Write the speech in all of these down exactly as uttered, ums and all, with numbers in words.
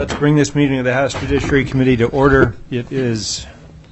Let's bring this meeting of the House Judiciary Committee to order. It is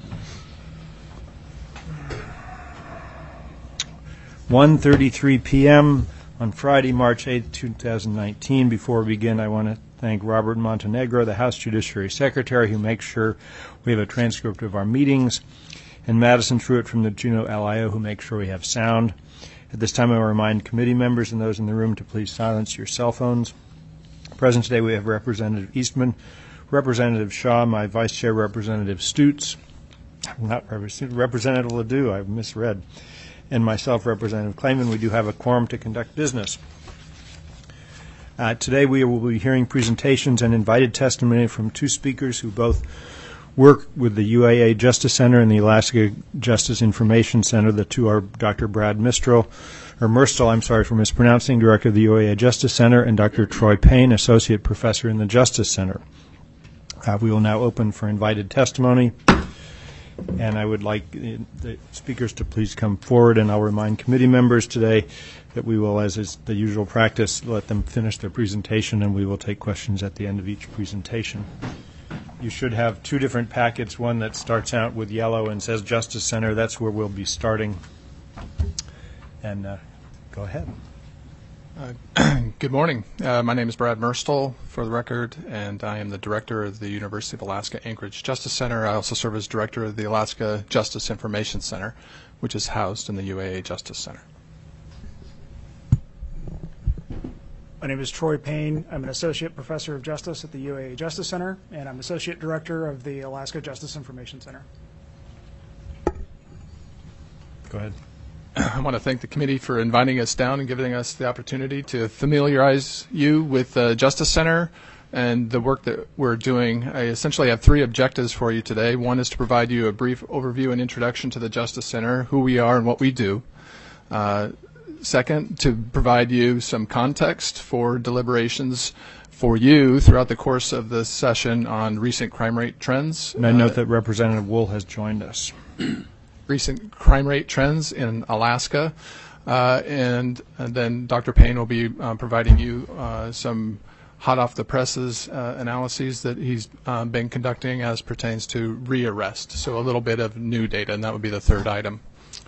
one thirty-three p m on Friday, March eighth, two thousand nineteen. Before we begin, I want to thank Robert Montenegro, the House Judiciary Secretary, who makes sure we have a transcript of our meetings, and Madison Truitt from the Juneau L I O, who makes sure we have sound. At this time, I will remind committee members and those in the room to please silence your cell phones. Present today, we have Representative Eastman, Representative Shaw, my Vice Chair, Representative Stutes, not Representative Ledoux, I've misread, and myself, Representative Clayman. We do have a quorum to conduct business. Uh, today, we will be hearing presentations and invited testimony from two speakers who both work with the U A A Justice Center and the Alaska Justice Information Center. The two are Doctor Brad Mistral, or Merstal, I'm sorry for mispronouncing, Director of the U A A Justice Center, and Doctor Troy Payne, Associate Professor in the Justice Center. Uh, we will now open for invited testimony, and I would like uh, the speakers to please come forward, and I'll remind committee members today that we will, as is the usual practice, let them finish their presentation, and we will take questions at the end of each presentation. You should have two different packets, one that starts out with yellow and says Justice Center. That's where we'll be starting. And uh, go ahead. Uh, good morning. Uh, my name is Brad Merstal, for the record, and I am the director of the University of Alaska Anchorage Justice Center. I also serve as director of the Alaska Justice Information Center, which is housed in the U A A Justice Center. My name is Troy Payne. I'm an associate professor of justice at the U A A Justice Center, and I'm associate director of the Alaska Justice Information Center. Go ahead. I want to thank the committee for inviting us down and giving us the opportunity to familiarize you with the Justice Center and the work that we're doing. I essentially have three objectives for you today. One is to provide you a brief overview and introduction to the Justice Center, who we are and what we do. Uh, Second, to provide you some context for deliberations for you throughout the course of the session on recent crime rate trends. And I note uh, that Representative Wool has joined us. Recent crime rate trends in Alaska. Uh, and, and then Doctor Payne will be uh, providing you uh, some hot off the presses uh, analyses that he's uh, been conducting as pertains to rearrest. So a little bit of new data, and that would be the third item.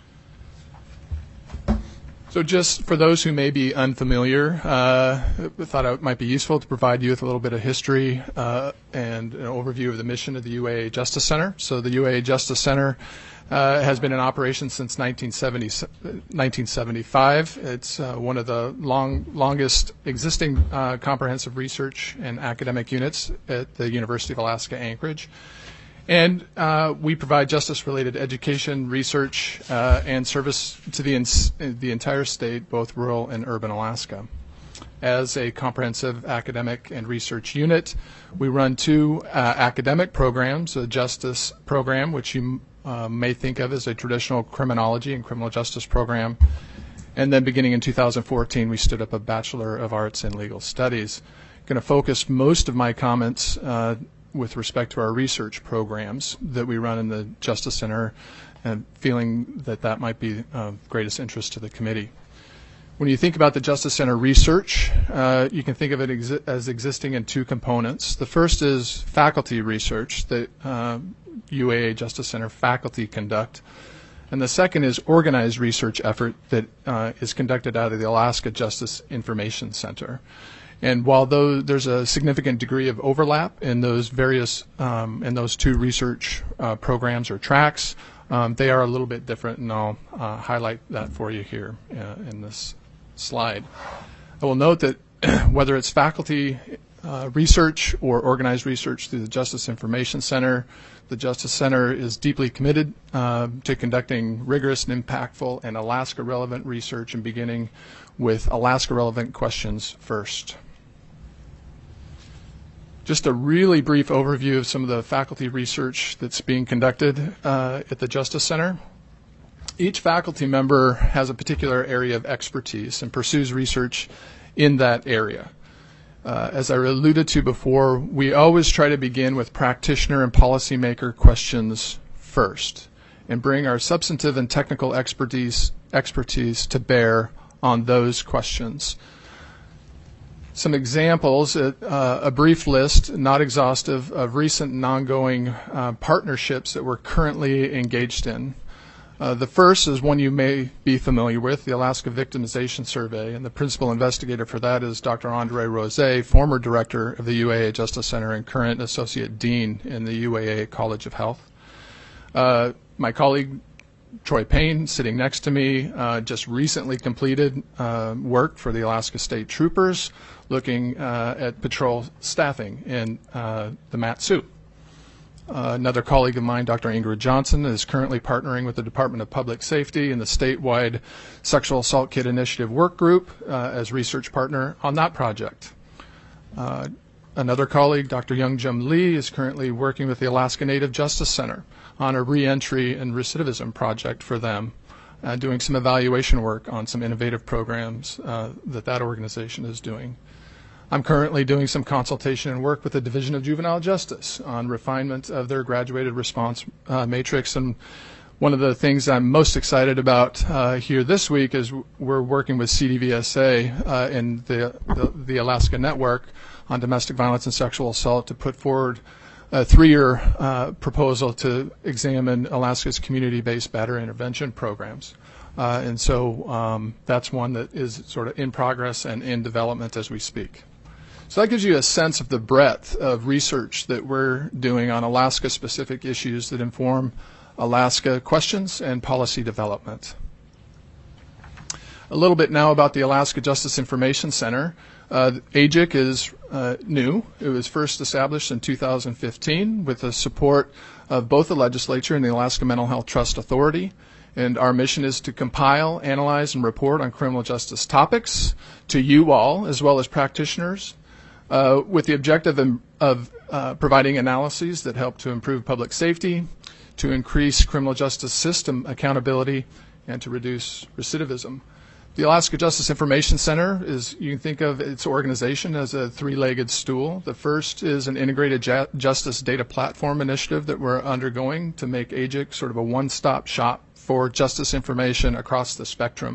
So just for those who may be unfamiliar, uh, I thought it might be useful to provide you with a little bit of history uh, and an overview of the mission of the U A A Justice Center. So the U A A Justice Center uh, has been in operation since nineteen seventy-five. It's uh, one of the long, longest existing uh, comprehensive research and academic units at the University of Alaska Anchorage. And uh, we provide justice-related education, research, uh, and service to the, ins- the entire state, both rural and urban Alaska. As a comprehensive academic and research unit, we run two uh, academic programs, a justice program, which you uh, may think of as a traditional criminology and criminal justice program. And then beginning in two thousand fourteen, we stood up a Bachelor of Arts in Legal Studies. I'm going to focus most of my comments uh, with respect to our research programs that we run in the Justice Center, and feeling that that might be of greatest interest to the committee. When you think about the Justice Center research, uh, you can think of it exi- as existing in two components. The first is faculty research that uh, U A A Justice Center faculty conduct. And the second is organized research effort that uh, is conducted out of the Alaska Justice Information Center. And while those, there's a significant degree of overlap in those various, um, in those two research uh, programs or tracks, um, they are a little bit different, and I'll uh, highlight that for you here uh, in this slide. I will note that whether it's faculty uh, research or organized research through the Justice Information Center, the Justice Center is deeply committed uh, to conducting rigorous and impactful and Alaska-relevant research, and beginning with Alaska-relevant questions first. Just a really brief overview of some of the faculty research that's being conducted uh, at the Justice Center. Each faculty member has a particular area of expertise and pursues research in that area. Uh, as I alluded to before, we always try to begin with practitioner and policymaker questions first and bring our substantive and technical expertise, expertise to bear on those questions. Some examples, uh, a brief list, not exhaustive, of recent and ongoing uh, partnerships that we're currently engaged in. Uh, the first is one you may be familiar with, the Alaska Victimization Survey, and the principal investigator for that is Doctor Andre Rose, former director of the U A A Justice Center and current associate dean in the U A A College of Health. Uh, my colleague Troy Payne, sitting next to me, uh, just recently completed uh, work for the Alaska State Troopers, looking uh, at patrol staffing in uh, the Mat-Su. Uh, another colleague of mine, Doctor Ingrid Johnson, is currently partnering with the Department of Public Safety and the statewide Sexual Assault Kit Initiative Work Group uh, as research partner on that project. Uh, another colleague, Doctor Young Jum Lee, is currently working with the Alaska Native Justice Center on a reentry and recidivism project for them, uh, doing some evaluation work on some innovative programs uh, that that organization is doing. I'm currently doing some consultation and work with the Division of Juvenile Justice on refinement of their graduated response uh, matrix. And one of the things I'm most excited about uh, here this week is we're working with C D V S A uh, and the, the, the Alaska Network on domestic violence and sexual assault to put forward a three-year uh, proposal to examine Alaska's community-based battery intervention programs. Uh, and so um, that's one that is sort of in progress and in development as we speak. So that gives you a sense of the breadth of research that we're doing on Alaska-specific issues that inform Alaska questions and policy development. A little bit now about the Alaska Justice Information Center. Uh, A J I C is uh, new. It was first established in two thousand fifteen with the support of both the legislature and the Alaska Mental Health Trust Authority. And our mission is to compile, analyze, and report on criminal justice topics to you all, as well as practitioners, Uh, with the objective of, of uh, providing analyses that help to improve public safety, to increase criminal justice system accountability, and to reduce recidivism. The Alaska Justice Information Center is, you can think of its organization as a three-legged stool. The first is an integrated ja- justice data platform initiative that we're undergoing to make A J I C sort of a one-stop shop for justice information across the spectrum.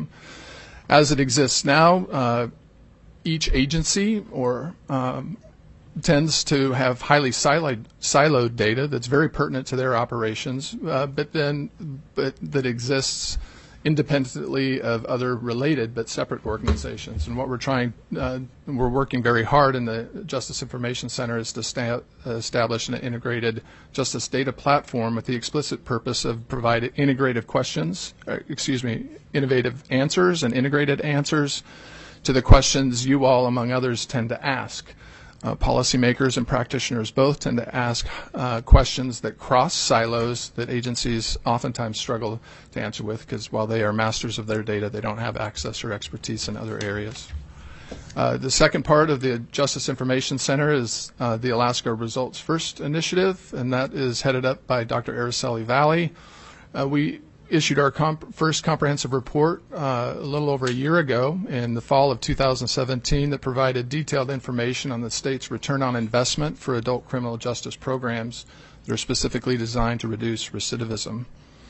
As it exists now, uh, each agency or um, tends to have highly siloed, siloed data that's very pertinent to their operations, uh, but then but that exists independently of other related but separate organizations. And what we're trying, uh, we're working very hard in the Justice Information Center is to sta- establish an integrated justice data platform with the explicit purpose of providing integrative questions, uh, excuse me, innovative answers and integrated answers to the questions you all, among others, tend to ask. Uh, policymakers and practitioners both tend to ask uh, questions that cross silos that agencies oftentimes struggle to answer with because while they are masters of their data, they don't have access or expertise in other areas. Uh, the second part of the Justice Information Center is uh, the Alaska Results First initiative, and that is headed up by Doctor Araceli Valley. Uh, we issued our comp- first comprehensive report uh, a little over a year ago in the fall of two thousand seventeen that provided detailed information on the state's return on investment for adult criminal justice programs that are specifically designed to reduce recidivism.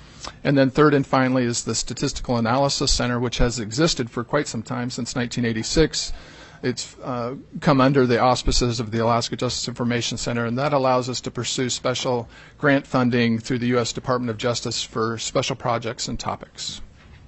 And then third and finally is the Statistical Analysis Center, which has existed for quite some time, since nineteen eighty-six. It's uh, come under the auspices of the Alaska Justice Information Center, and that allows us to pursue special grant funding through the U S Department of Justice for special projects and topics.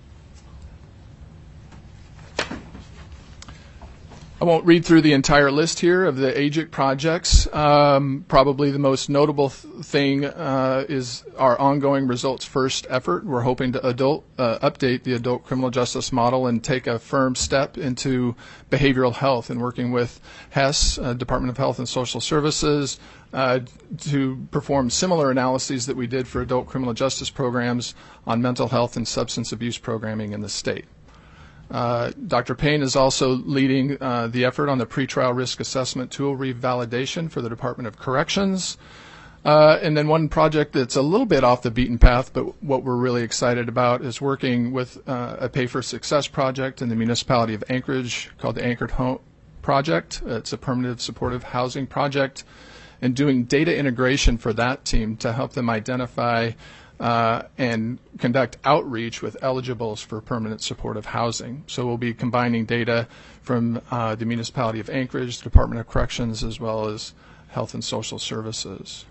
I won't read through the entire list here of the A J I C projects. Um, probably the most notable th- thing uh, is our ongoing Results First effort. We're hoping to adult, uh, update the adult criminal justice model and take a firm step into behavioral health and working with H E S, uh, Department of Health and Social Services, uh, to perform similar analyses that we did for adult criminal justice programs on mental health and substance abuse programming in the state. Uh, Doctor Payne is also leading uh, the effort on the pretrial risk assessment tool revalidation for the Department of Corrections. Uh, and then one project that's a little bit off the beaten path, but what we're really excited about is working with uh, a Pay for Success project in the municipality of Anchorage called the Anchored Home Project. It's a permanent supportive housing project, and doing data integration for that team to help them identify uh, and conduct outreach with eligibles for permanent supportive housing. So we'll be combining data from uh, the Municipality of Anchorage, the Department of Corrections, as well as Health and Social Services.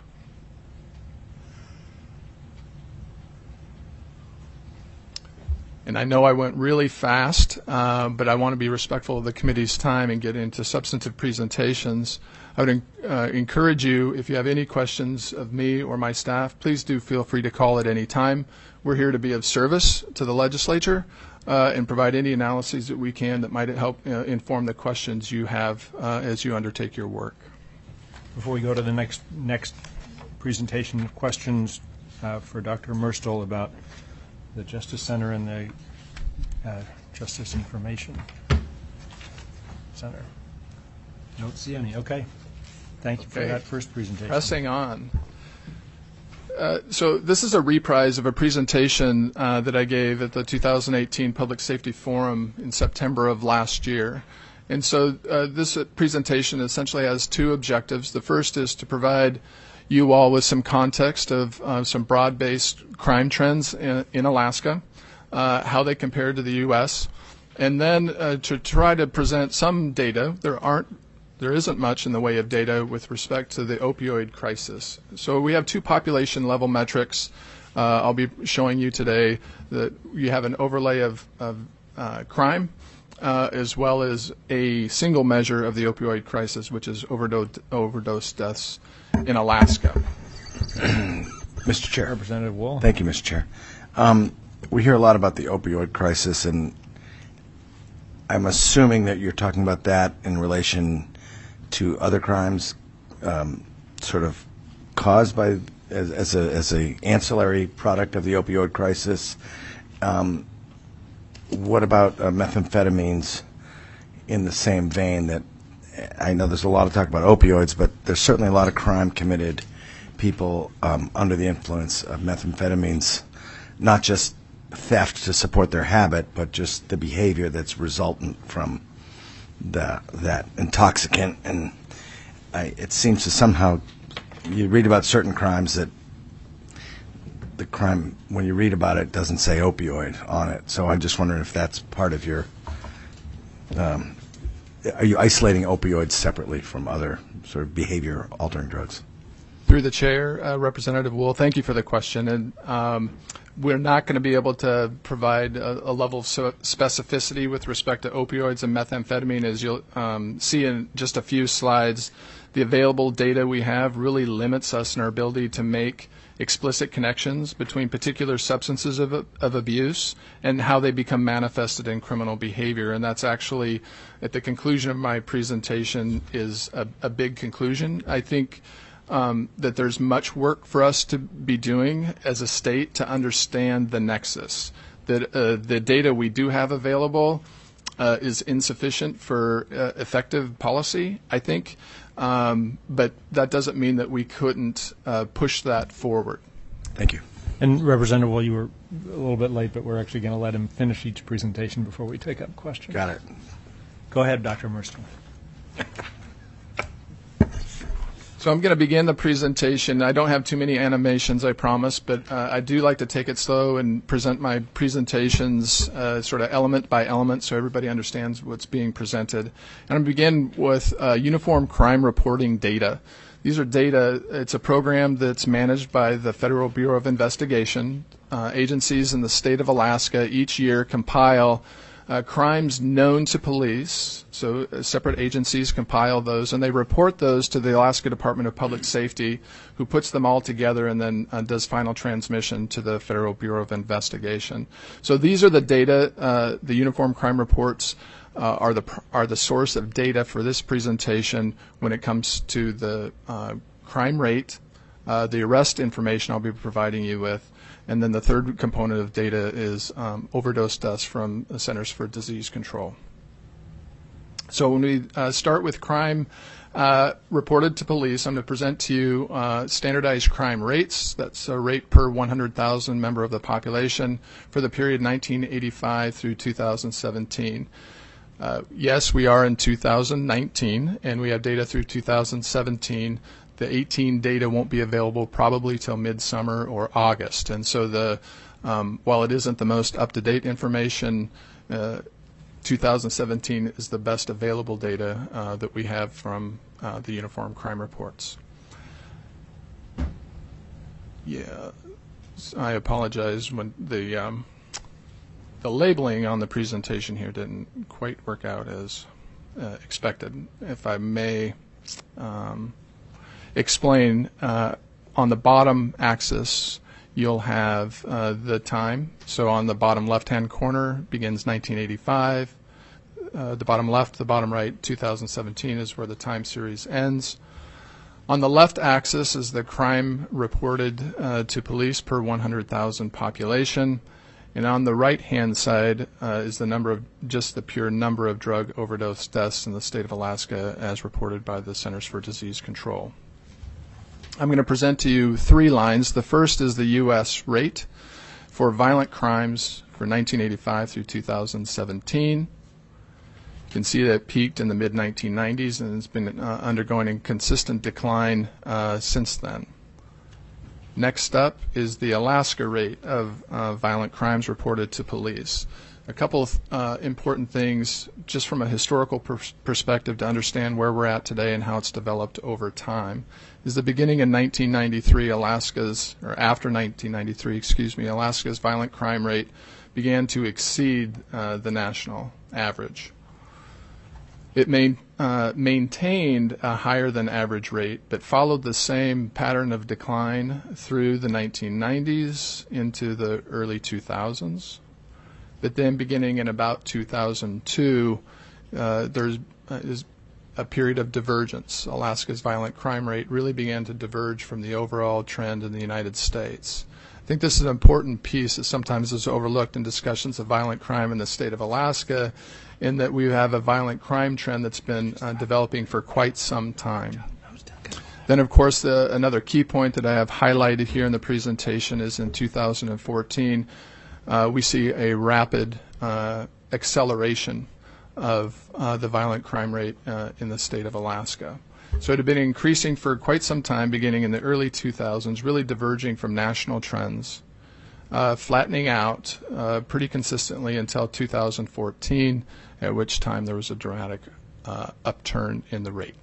And I know I went really fast, uh, but I want to be respectful of the committee's time and get into substantive presentations. I would uh, encourage you, if you have any questions of me or my staff, please do feel free to call at any time. We're here to be of service to the legislature uh, and provide any analyses that we can that might help uh, inform the questions you have uh, as you undertake your work. Before we go to the next next presentation, questions uh, for Doctor Murstel about the Justice Center and the uh, Justice Information Center. Don't see any. Okay. Thank you for Okay. that first presentation. Pressing on. Uh, so this is a reprise of a presentation uh, that I gave at the two thousand eighteen Public Safety Forum in September of last year. And so uh, this presentation essentially has two objectives. The first is to provide you all with some context of uh, some broad-based crime trends in, in Alaska, uh, how they compare to the U S, and then uh, to try to present some data. There aren't There isn't much in the way of data with respect to the opioid crisis. So we have two population level metrics. Uh, I'll be showing you today that you have an overlay of, of uh, crime uh, as well as a single measure of the opioid crisis, which is overdose, overdose deaths in Alaska. Mister Chair. Representative Wool. Thank you, Mister Chair. Um, we hear a lot about the opioid crisis, and I'm assuming that you're talking about that in relation to other crimes, um, sort of caused by as, as a as a ancillary product of the opioid crisis. Um, what about uh, methamphetamines in the same vein? That I know there's a lot of talk about opioids, but there's certainly a lot of crime committed people um, under the influence of methamphetamines, not just theft to support their habit, but just the behavior that's resultant from the, that intoxicant. And I, it seems to somehow, you read about certain crimes that the crime, when you read about it, doesn't say opioid on it. So I'm just wondering if that's part of your, um, are you isolating opioids separately from other sort of behavior altering drugs? Through the chair, uh, Representative Wool, thank you for the question. And um, we're not going to be able to provide a, a level of so specificity with respect to opioids and methamphetamine. As you'll um, see in just a few slides, the available data we have really limits us in our ability to make explicit connections between particular substances of, of abuse and how they become manifested in criminal behavior. And that's actually, at the conclusion of my presentation, is a, a big conclusion. I think Um, that there's much work for us to be doing as a state to understand the nexus. That uh, the data we do have available uh, is insufficient for uh, effective policy, I think, um, but that doesn't mean that we couldn't uh, push that forward. Thank you. And Representative Wool, you were a little bit late, but we're actually going to let him finish each presentation before we take up questions. Got it. Go ahead, Doctor Murstel. So I'm going to begin the presentation. I don't have too many animations, I promise, but uh, I do like to take it slow and present my presentations uh, sort of element by element so everybody understands what's being presented. And I'm going to begin with uh, uniform crime reporting data. These are data, it's a program that's managed by the Federal Bureau of Investigation. Uh, agencies in the state of Alaska each year compile Uh, crimes known to police, so uh, separate agencies compile those, and they report those to the Alaska Department of Public Safety, who puts them all together and then uh, does final transmission to the Federal Bureau of Investigation. So these are the data, uh, the uniform crime reports uh, are the are the source of data for this presentation when it comes to the uh, crime rate, uh, the arrest information I'll be providing you with. And then the third component of data is um, overdose deaths from the Centers for Disease Control. So when we uh, start with crime uh, reported to police, I'm going to present to you uh, standardized crime rates. That's a rate per one hundred thousand member of the population for the period nineteen eighty-five through two thousand seventeen. Uh, yes, we are in two thousand nineteen, and we have data through two thousand seventeen the eighteen data won't be available probably till midsummer or August. And so the um, while it isn't the most up-to-date information, uh, two thousand seventeen is the best available data uh, that we have from uh, the Uniform Crime Reports. Yeah, I apologize when the um, the labeling on the presentation here didn't quite work out as uh, expected. If I may um, explain, uh, on the bottom axis you'll have uh, the time. So on the bottom left-hand corner begins nineteen eighty-five. Uh, the bottom left, the bottom right, two thousand seventeen is where the time series ends. On the left axis is the crime reported uh, to police per one hundred thousand population. And on the right-hand side uh, is the number of, just the pure number of drug overdose deaths in the state of Alaska as reported by the Centers for Disease Control. I'm going to present to you three lines. The first is the U S rate for violent crimes for nineteen eighty-five through two thousand seventeen. You can see that it peaked in the mid nineteen nineties and has been uh, undergoing a consistent decline uh, since then. Next up is the Alaska rate of uh, violent crimes reported to police. A couple of uh, important things just from a historical pers perspective to understand where we're at today and how it's developed over time is the beginning in nineteen ninety-three, Alaska's, or after nineteen ninety-three, excuse me, Alaska's violent crime rate began to exceed uh, the national average. It main, uh, maintained a higher than average rate, but followed the same pattern of decline through the nineteen nineties into the early two thousands. But then beginning in about two thousand two, uh, there's uh, is a period of divergence. Alaska's violent crime rate really began to diverge from the overall trend in the United States. I think this is an important piece that sometimes is overlooked in discussions of violent crime in the state of Alaska, in that we have a violent crime trend that's been uh, developing for quite some time. Then, of course, the, another key point that I have highlighted here in the presentation is in two thousand fourteen, uh, we see a rapid uh, acceleration of uh, the violent crime rate uh, in the state of Alaska. So it had been increasing for quite some time, beginning in the early two thousands, really diverging from national trends, uh, flattening out uh, pretty consistently until two thousand fourteen, at which time there was a dramatic uh, upturn in the rate.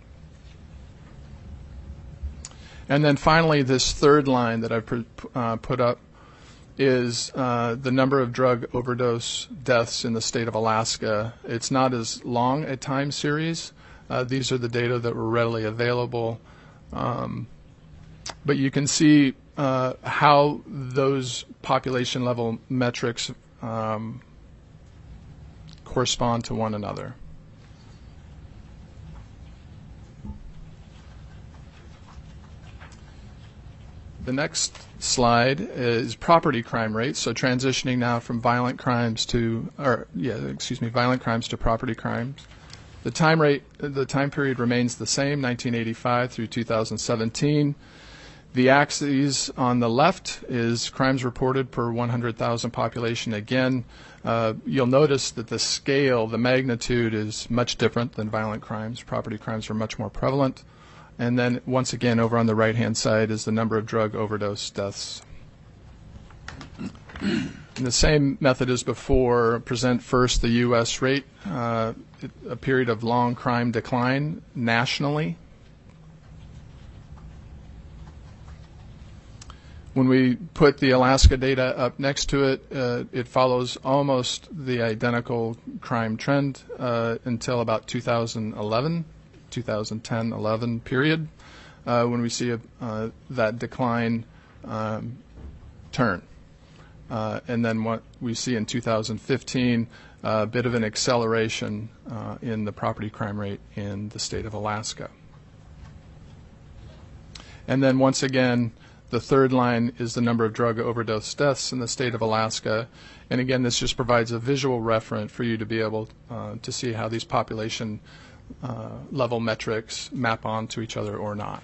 And then finally, this third line that I've uh, put up is uh, the number of drug overdose deaths in the state of Alaska. It's not as long a time series. Uh, these are the data that were readily available. Um, but you can see uh, how those population level metrics um, correspond to one another. The next slide is property crime rates. So transitioning now from violent crimes to, or yeah, excuse me, violent crimes to property crimes. The time rate, the time period remains the same, nineteen eighty-five through two thousand seventeen. The axis on the left is crimes reported per one hundred thousand population. Again, uh, you'll notice that the scale, the magnitude is much different than violent crimes. Property crimes are much more prevalent. And then once again, over on the right-hand side is the number of drug overdose deaths. In the same method as before, present first the U S rate, uh, a period of long crime decline nationally. When we put the Alaska data up next to it, uh, it follows almost the identical crime trend uh, until about two thousand eleven, two thousand ten eleven period, uh, when we see a, uh, that decline um, turn. Uh, and then what we see in two thousand fifteen, a uh, bit of an acceleration uh, in the property crime rate in the state of Alaska. And then once again, the third line is the number of drug overdose deaths in the state of Alaska. And again, this just provides a visual reference for you to be able uh, to see how these population uh, level metrics map onto each other or not.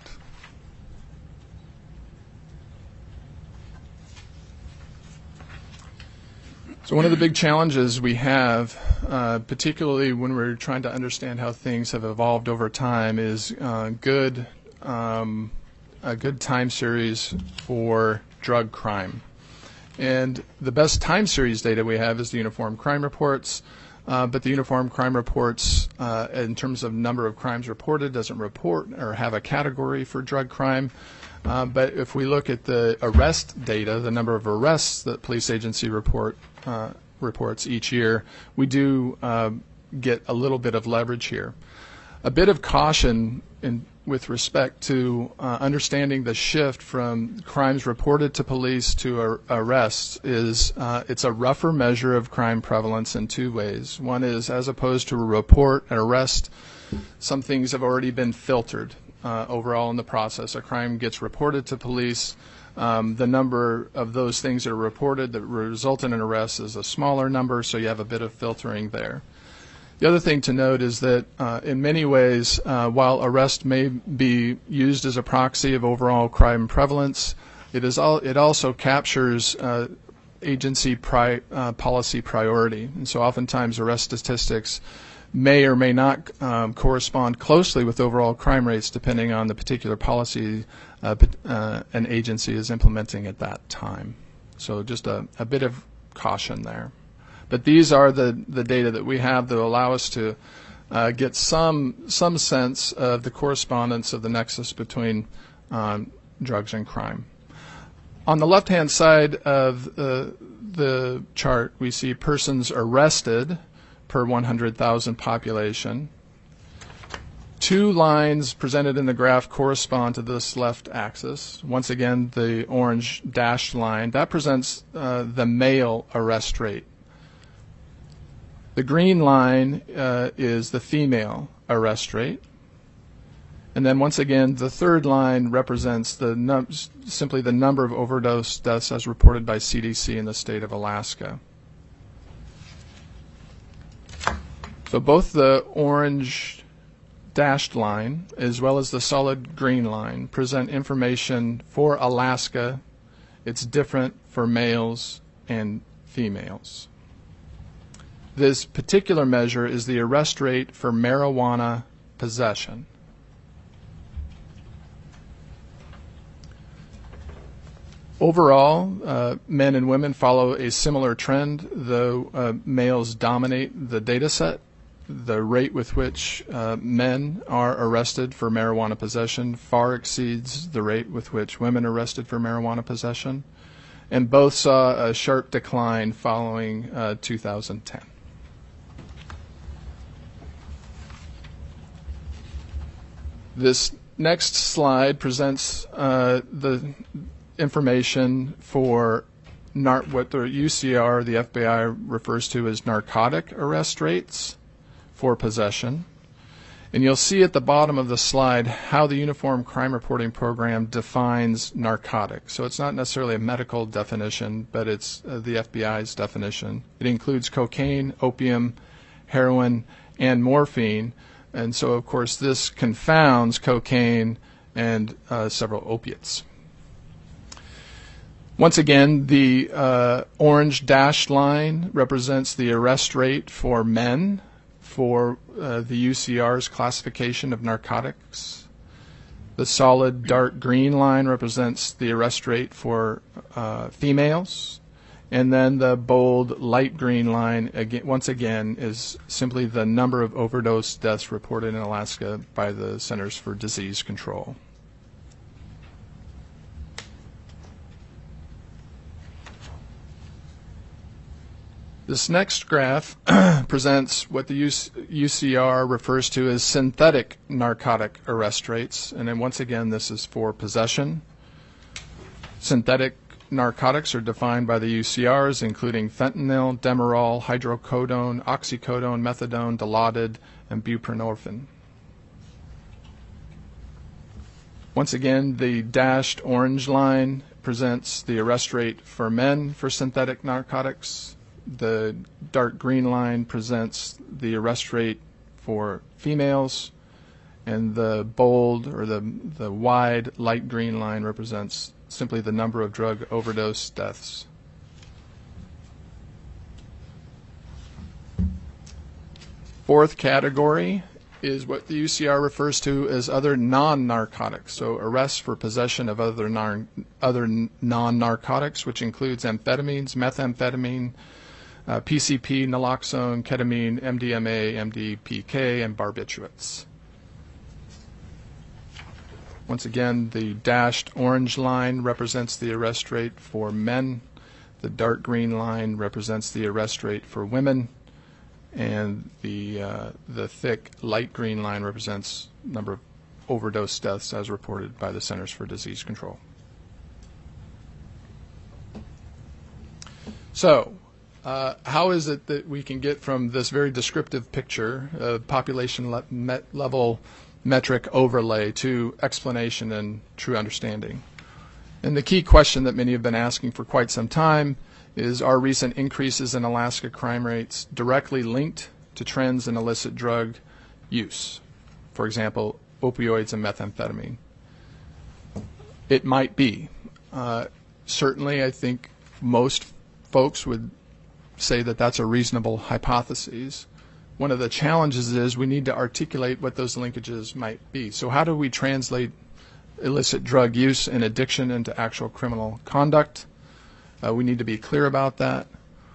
So one of the big challenges we have, uh, particularly when we're trying to understand how things have evolved over time, is uh, good um, a good time series for drug crime. And the best time series data we have is the Uniform Crime Reports, uh, but the Uniform Crime Reports, uh, in terms of number of crimes reported, doesn't report or have a category for drug crime. Uh, but if we look at the arrest data, the number of arrests that police agency report uh, reports each year, we do uh, get a little bit of leverage here. A bit of caution in, with respect to uh, understanding the shift from crimes reported to police to ar- arrests is uh, it's a rougher measure of crime prevalence in two ways. One is, as opposed to a report, an arrest, some things have already been filtered uh, overall in the process. A crime gets reported to police. Um, the number of those things that are reported that result in an arrest is a smaller number, so you have a bit of filtering there. The other thing to note is that uh, in many ways, uh, while arrest may be used as a proxy of overall crime prevalence, it is all, it also captures uh, agency pri- uh, policy priority. And so oftentimes arrest statistics may or may not um, correspond closely with overall crime rates depending on the particular policy uh, uh, an agency is implementing at that time. So just a, a bit of caution there. But these are the, the data that we have that allow us to uh, get some some sense of the correspondence of the nexus between um, drugs and crime. On the left-hand side of uh, the chart, we see persons arrested per one hundred thousand population. Two lines presented in the graph correspond to this left axis. Once again, the orange dashed line, that presents uh, the male arrest rate. The green line uh, is the female arrest rate. And then once again, the third line represents the num- simply the number of overdose deaths as reported by C D C in the state of Alaska. So both the orange dashed line as well as the solid green line present information for Alaska. It's different for males and females. This particular measure is the arrest rate for marijuana possession. Overall, uh, men and women follow a similar trend, though uh, males dominate the data set. The rate with which uh, men are arrested for marijuana possession far exceeds the rate with which women are arrested for marijuana possession, and both saw a sharp decline following uh, two thousand ten. This next slide presents uh, the information for nar- what the U C R, the F B I, refers to as narcotic arrest rates for possession. And you'll see at the bottom of the slide how the Uniform Crime Reporting Program defines narcotics. So it's not necessarily a medical definition, but it's uh, the F B I's definition. It includes cocaine, opium, heroin, and morphine. And so, of course, this confounds cocaine and uh, several opiates. Once again, the uh, orange dashed line represents the arrest rate for men for uh, the U C R's classification of narcotics. The solid dark green line represents the arrest rate for uh, females. And then the bold light green line, again, once again, is simply the number of overdose deaths reported in Alaska by the Centers for Disease Control. This next graph presents what the U C R refers to as synthetic narcotic arrest rates. And then once again, this is for possession. Synthetic narcotics are defined by the U C Rs, including fentanyl, Demerol, hydrocodone, oxycodone, methadone, Dilaudid, and buprenorphine. Once again, the dashed orange line presents the arrest rate for men for synthetic narcotics. The dark green line presents the arrest rate for females, and the bold or the, the wide light green line represents simply the number of drug overdose deaths. Fourth category is what the U C R refers to as other non-narcotics, so arrests for possession of other nar- other non-narcotics, which includes amphetamines, methamphetamine, uh, P C P, naloxone, ketamine, M D M A, M D P K, and barbiturates. Once again, the dashed orange line represents the arrest rate for men. The dark green line represents the arrest rate for women. And the uh, the thick light green line represents number of overdose deaths as reported by the Centers for Disease Control. So, uh, how is it that we can get from this very descriptive picture, uh, population le- met level metric overlay, to explanation and true understanding? And the key question that many have been asking for quite some time is, are recent increases in Alaska crime rates directly linked to trends in illicit drug use? For example, opioids and methamphetamine. It might be. Uh, certainly, I think most folks would say that that's a reasonable hypothesis. One of the challenges is we need to articulate what those linkages might be. So how do we translate illicit drug use and addiction into actual criminal conduct? Uh, we need to be clear about that.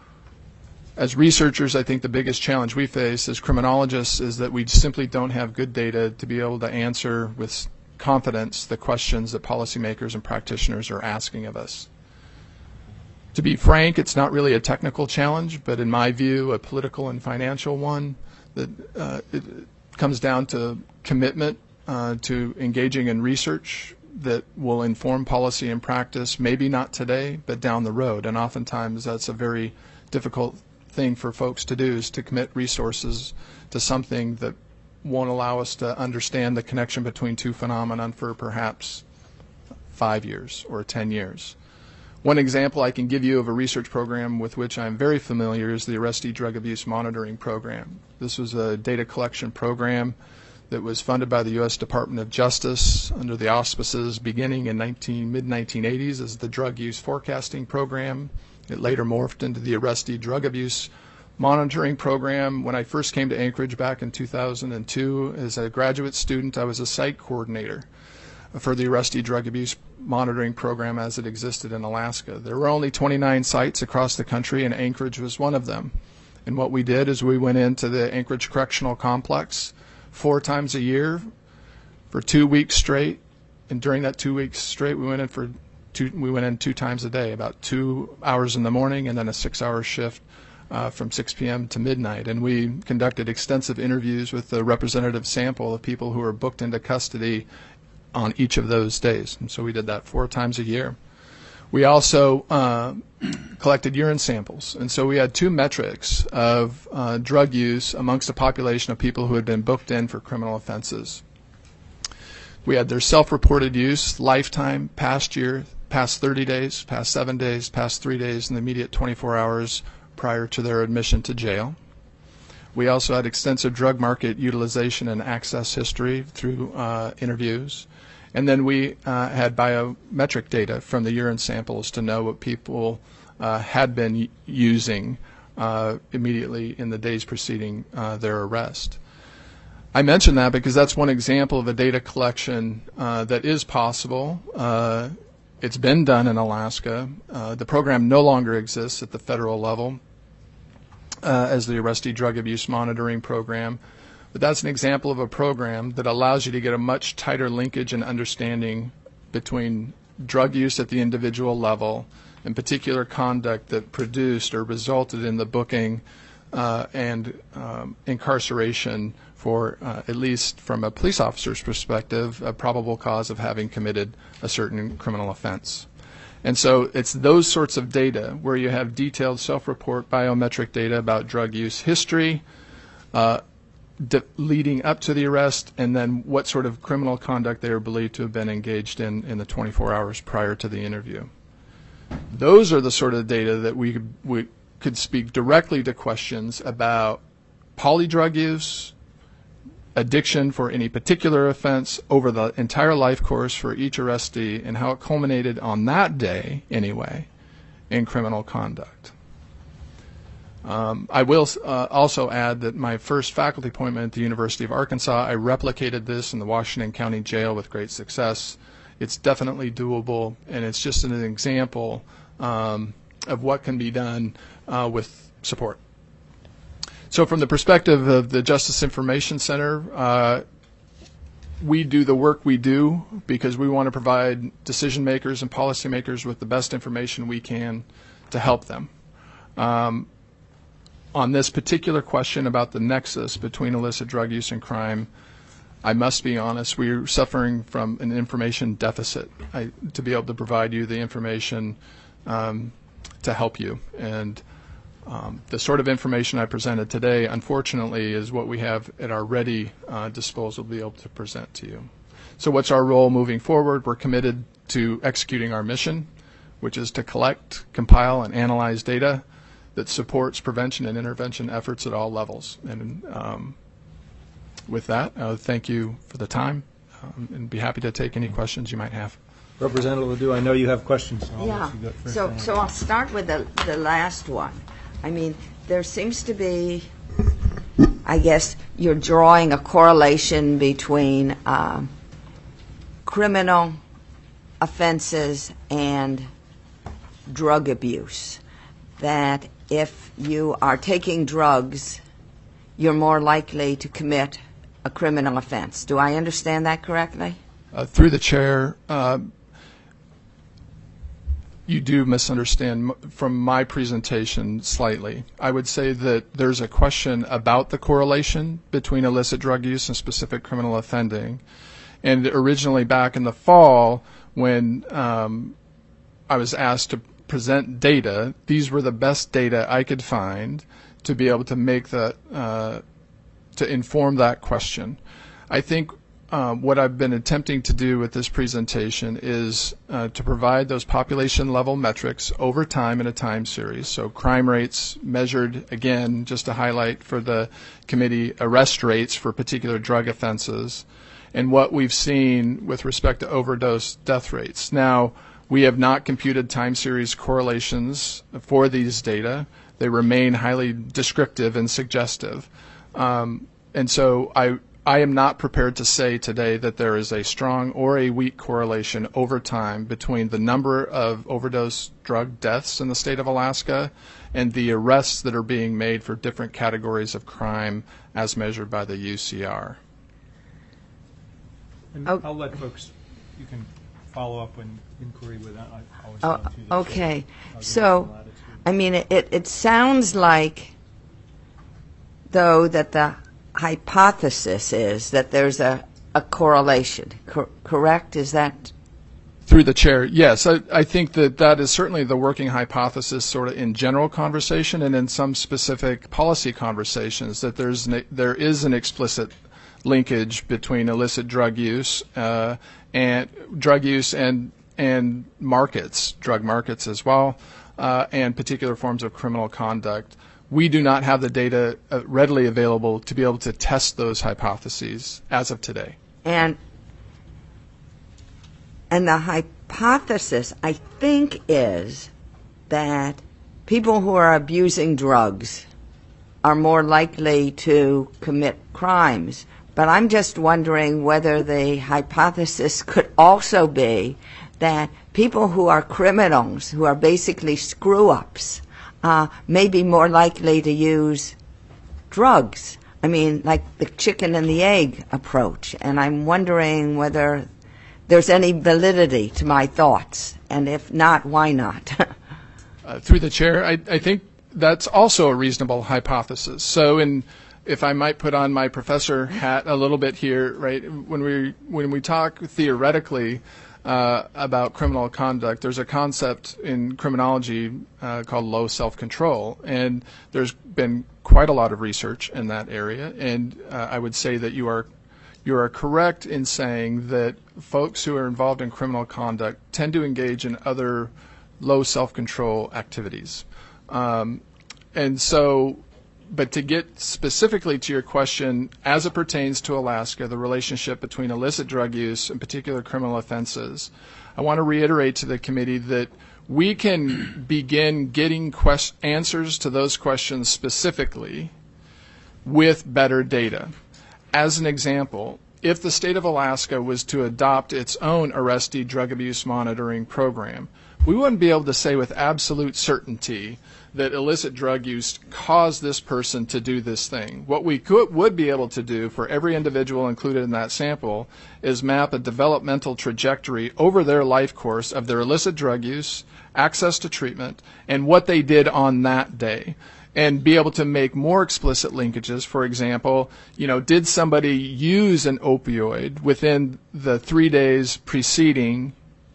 As researchers, I think the biggest challenge we face as criminologists is that we simply don't have good data to be able to answer with confidence the questions that policymakers and practitioners are asking of us. To be frank, it's not really a technical challenge, but in my view, a political and financial one. That uh, it comes down to commitment uh, to engaging in research that will inform policy and practice, maybe not today, but down the road. And oftentimes that's a very difficult thing for folks to do, is to commit resources to something that won't allow us to understand the connection between two phenomena for perhaps five years or ten years. One example I can give you of a research program with which I'm very familiar is the Arrestee Drug Abuse Monitoring Program. This was a data collection program that was funded by the U S Department of Justice under the auspices beginning in mid nineteen eighties as the Drug Use Forecasting Program. It later morphed into the Arrestee Drug Abuse Monitoring Program. When I first came to Anchorage back in two thousand two as a graduate student, I was a site coordinator for the Arrestee Drug Abuse Monitoring Program as it existed in Alaska. There were only twenty-nine sites across the country, and Anchorage was one of them. And what we did is we went into the Anchorage Correctional Complex four times a year for two weeks straight, and during that two weeks straight, we went in for two. We went in two times a day, about two hours in the morning, and then a six-hour shift uh, from six p.m. to midnight. And we conducted extensive interviews with the representative sample of people who were booked into custody on each of those days. And so we did that four times a year. We also uh, collected urine samples. And so we had two metrics of uh, drug use amongst a population of people who had been booked in for criminal offenses. We had their self-reported use, lifetime, past year, past thirty days, past seven days, past three days, and the immediate twenty-four hours prior to their admission to jail. We also had extensive drug market utilization and access history through uh, interviews. And then we uh, had biometric data from the urine samples to know what people uh, had been using uh, immediately in the days preceding uh, their arrest. I mention that because that's one example of a data collection uh, that is possible. Uh, it's been done in Alaska. Uh, the program no longer exists at the federal level uh, as the Arrestee Drug Abuse Monitoring Program. But that's an example of a program that allows you to get a much tighter linkage and understanding between drug use at the individual level and particular conduct that produced or resulted in the booking uh, and um, incarceration for, uh, at least from a police officer's perspective, a probable cause of having committed a certain criminal offense. And so it's those sorts of data where you have detailed self-report biometric data about drug use history, uh, De- leading up to the arrest, and then what sort of criminal conduct they are believed to have been engaged in in the twenty-four hours prior to the interview. Those are the sort of data that we could, we could speak directly to questions about polydrug use, addiction for any particular offense over the entire life course for each arrestee, and how it culminated on that day, anyway, in criminal conduct. Um, I will uh, also add that my first faculty appointment at the University of Arkansas, I replicated this in the Washington County Jail with great success. It's definitely doable, and it's just an example um, of what can be done uh, with support. So from the perspective of the Justice Information Center, uh, we do the work we do because we want to provide decision makers and policymakers with the best information we can to help them. Um, on this particular question about the nexus between illicit drug use and crime, I must be honest, we're suffering from an information deficit I, to be able to provide you the information um, to help you. And um, the sort of information I presented today, unfortunately, is what we have at our ready uh, disposal to be able to present to you. So what's our role moving forward? We're committed to executing our mission, which is to collect, compile, and analyze data that supports prevention and intervention efforts at all levels. And um, with that, uh, thank you for the time, um, and be happy to take any questions you might have. Representative Ledoux, I know you have questions. So I'll Yeah. let you go first. So, so I'll start with the, the last one. I mean, there seems to be, I guess, you're drawing a correlation between um, criminal offenses and drug abuse. That if you are taking drugs, you're more likely to commit a criminal offense. Do I understand that correctly? Uh, through the chair, uh, you do misunderstand m- from my presentation slightly. I would say that there's a question about the correlation between illicit drug use and specific criminal offending. And originally back in the fall, when um, I was asked to present data, these were the best data I could find to be able to make that, uh, to inform that question. I think uh, what I've been attempting to do with this presentation is uh, to provide those population level metrics over time in a time series. So crime rates measured, again, just to highlight for the committee, arrest rates for particular drug offenses, and what we've seen with respect to overdose death rates. Now, we have not computed time series correlations for these data. They remain highly descriptive and suggestive. Um, and so I, I am not prepared to say today that there is a strong or a weak correlation over time between the number of overdose drug deaths in the state of Alaska and the arrests that are being made for different categories of crime as measured by the U C R. And Oh. I'll let folks, you can follow up when inquiry with that. I always Oh, go to the chair. okay. I'll give you So, some latitude. I mean, it, it sounds like, though, that the hypothesis is that there's a, a correlation, cor- correct? Is that? Through the chair, yes. I, I think that that is certainly the working hypothesis sort of in general conversation and in some specific policy conversations, that there's an, there is an explicit linkage between illicit drug use uh, and drug use and and markets, drug markets as well, uh, and particular forms of criminal conduct. We do not have the data uh, readily available to be able to test those hypotheses as of today. And and the hypothesis, I think, is that people who are abusing drugs are more likely to commit crimes. But I'm just wondering whether the hypothesis could also be that people who are criminals, who are basically screw-ups, uh, may be more likely to use drugs. I mean, like the chicken and the egg approach. And I'm wondering whether there's any validity to my thoughts. And if not, why not? Uh, through the chair, I, I think that's also a reasonable hypothesis. So in if I might put on my professor hat a little bit here, right? When we when we talk theoretically uh, about criminal conduct, there's a concept in criminology uh, called low self-control, and there's been quite a lot of research in that area. And uh, I would say that you are you are correct in saying that folks who are involved in criminal conduct tend to engage in other low self-control activities, um, and so but to get specifically to your question, as it pertains to Alaska, the relationship between illicit drug use and particular criminal offenses, I want to reiterate to the committee that we can begin getting quest- answers to those questions specifically with better data. As an example, if the state of Alaska was to adopt its own arrestee drug abuse monitoring program, we wouldn't be able to say with absolute certainty that illicit drug use caused this person to do this thing. What we could, would be able to do for every individual included in that sample is map a developmental trajectory over their life course of their illicit drug use, access to treatment, and what they did on that day, and be able to make more explicit linkages. For example, you know, did somebody use an opioid within the three days preceding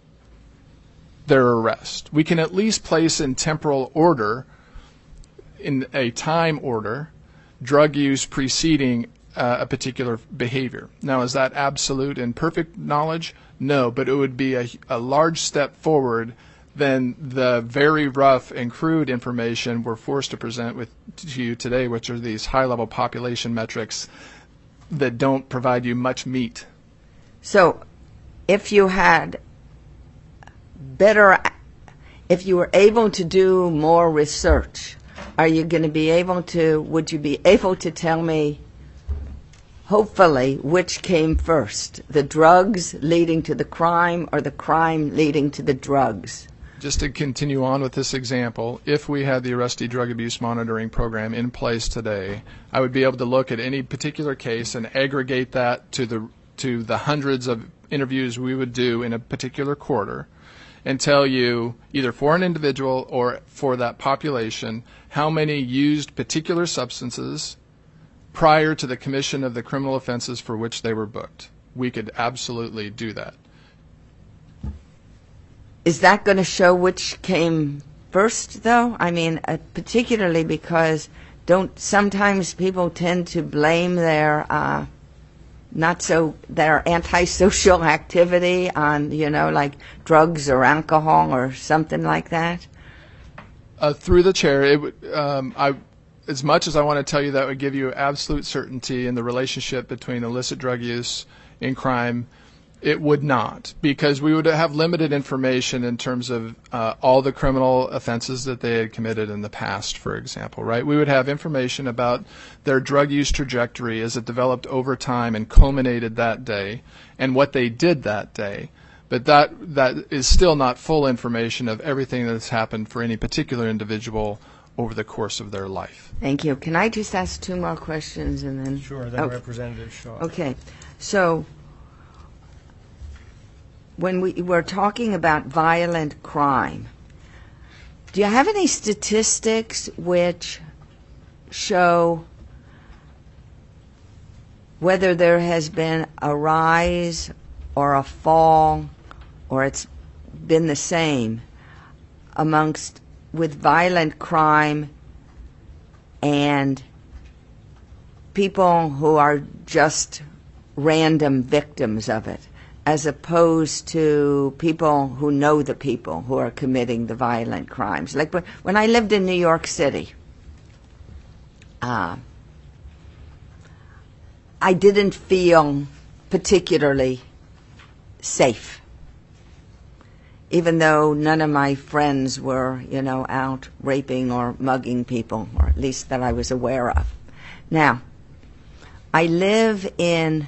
their arrest? We can at least place in temporal order, in a time order, drug use preceding uh, a particular behavior. Now, is that absolute and perfect knowledge? No, but it would be a, a large step forward than the very rough and crude information we're forced to present with to you today, which are these high-level population metrics that don't provide you much meat. So, if you had better, if you were able to do more research, are you going to be able to, would you be able to tell me, hopefully, which came first, the drugs leading to the crime or the crime leading to the drugs? Just to continue on with this example, if we had the arrestee drug abuse monitoring program in place today, I would be able to look at any particular case and aggregate that to the to the hundreds of interviews we would do in a particular quarter, and tell you, either for an individual or for that population, how many used particular substances prior to the commission of the criminal offenses for which they were booked. We could absolutely do that. Is that going to show which came first, though? I mean, uh, particularly because don't sometimes people tend to blame their uh, not so their antisocial activity on, you know, like drugs or alcohol or something like that? Uh, through the chair, it would, um, I, as much as I want to tell you that would give you absolute certainty in the relationship between illicit drug use and crime, it would not, because we would have limited information in terms of uh, all the criminal offenses that they had committed in the past, for example, right? We would have information about their drug use trajectory as it developed over time and culminated that day, and what they did that day. But that that is still not full information of everything that's happened for any particular individual over the course of their life. Thank you. Can I just ask two more questions and then? Sure, then okay. Representative Shaw. Okay. So when we were talking about violent crime, do you have any statistics which show whether there has been a rise or a fall, or it's been the same amongst with violent crime and people who are just random victims of it, as opposed to people who know the people who are committing the violent crimes? Like when I lived in New York City, uh, I didn't feel particularly safe, even though none of my friends were, you know, out raping or mugging people, or at least that I was aware of. Now, I live in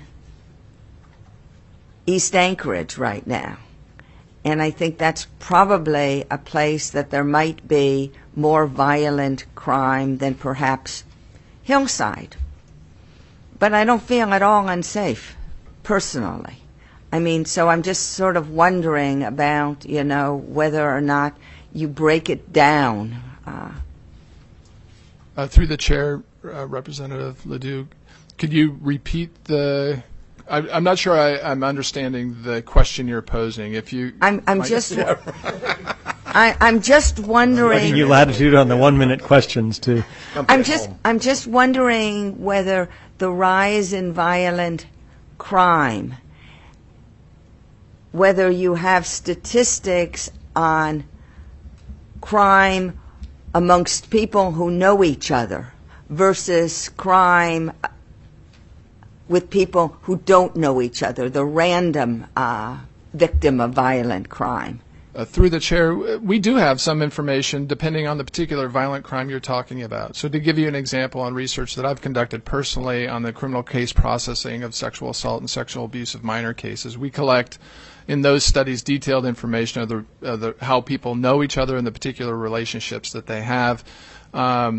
East Anchorage right now, and I think that's probably a place that there might be more violent crime than perhaps Hillside. But I don't feel at all unsafe, personally. I mean, so I'm just sort of wondering about, you know, whether or not you break it down. Uh, uh, through the chair, uh, Representative Ledoux, could you repeat the? I, I'm not sure I, I'm understanding the question you're posing. If you, I'm, I'm might, just, I, I'm just wondering. Giving you latitude on the one-minute questions too. I'm just, I'm just wondering whether the rise in violent crime, whether you have statistics on crime amongst people who know each other versus crime with people who don't know each other, the random uh, victim of violent crime? Uh, through the chair, we do have some information depending on the particular violent crime you're talking about. So to give you an example on research that I've conducted personally on the criminal case processing of sexual assault and sexual abuse of minor cases, we collect in those studies detailed information of the, of the how people know each other and the particular relationships that they have. Um,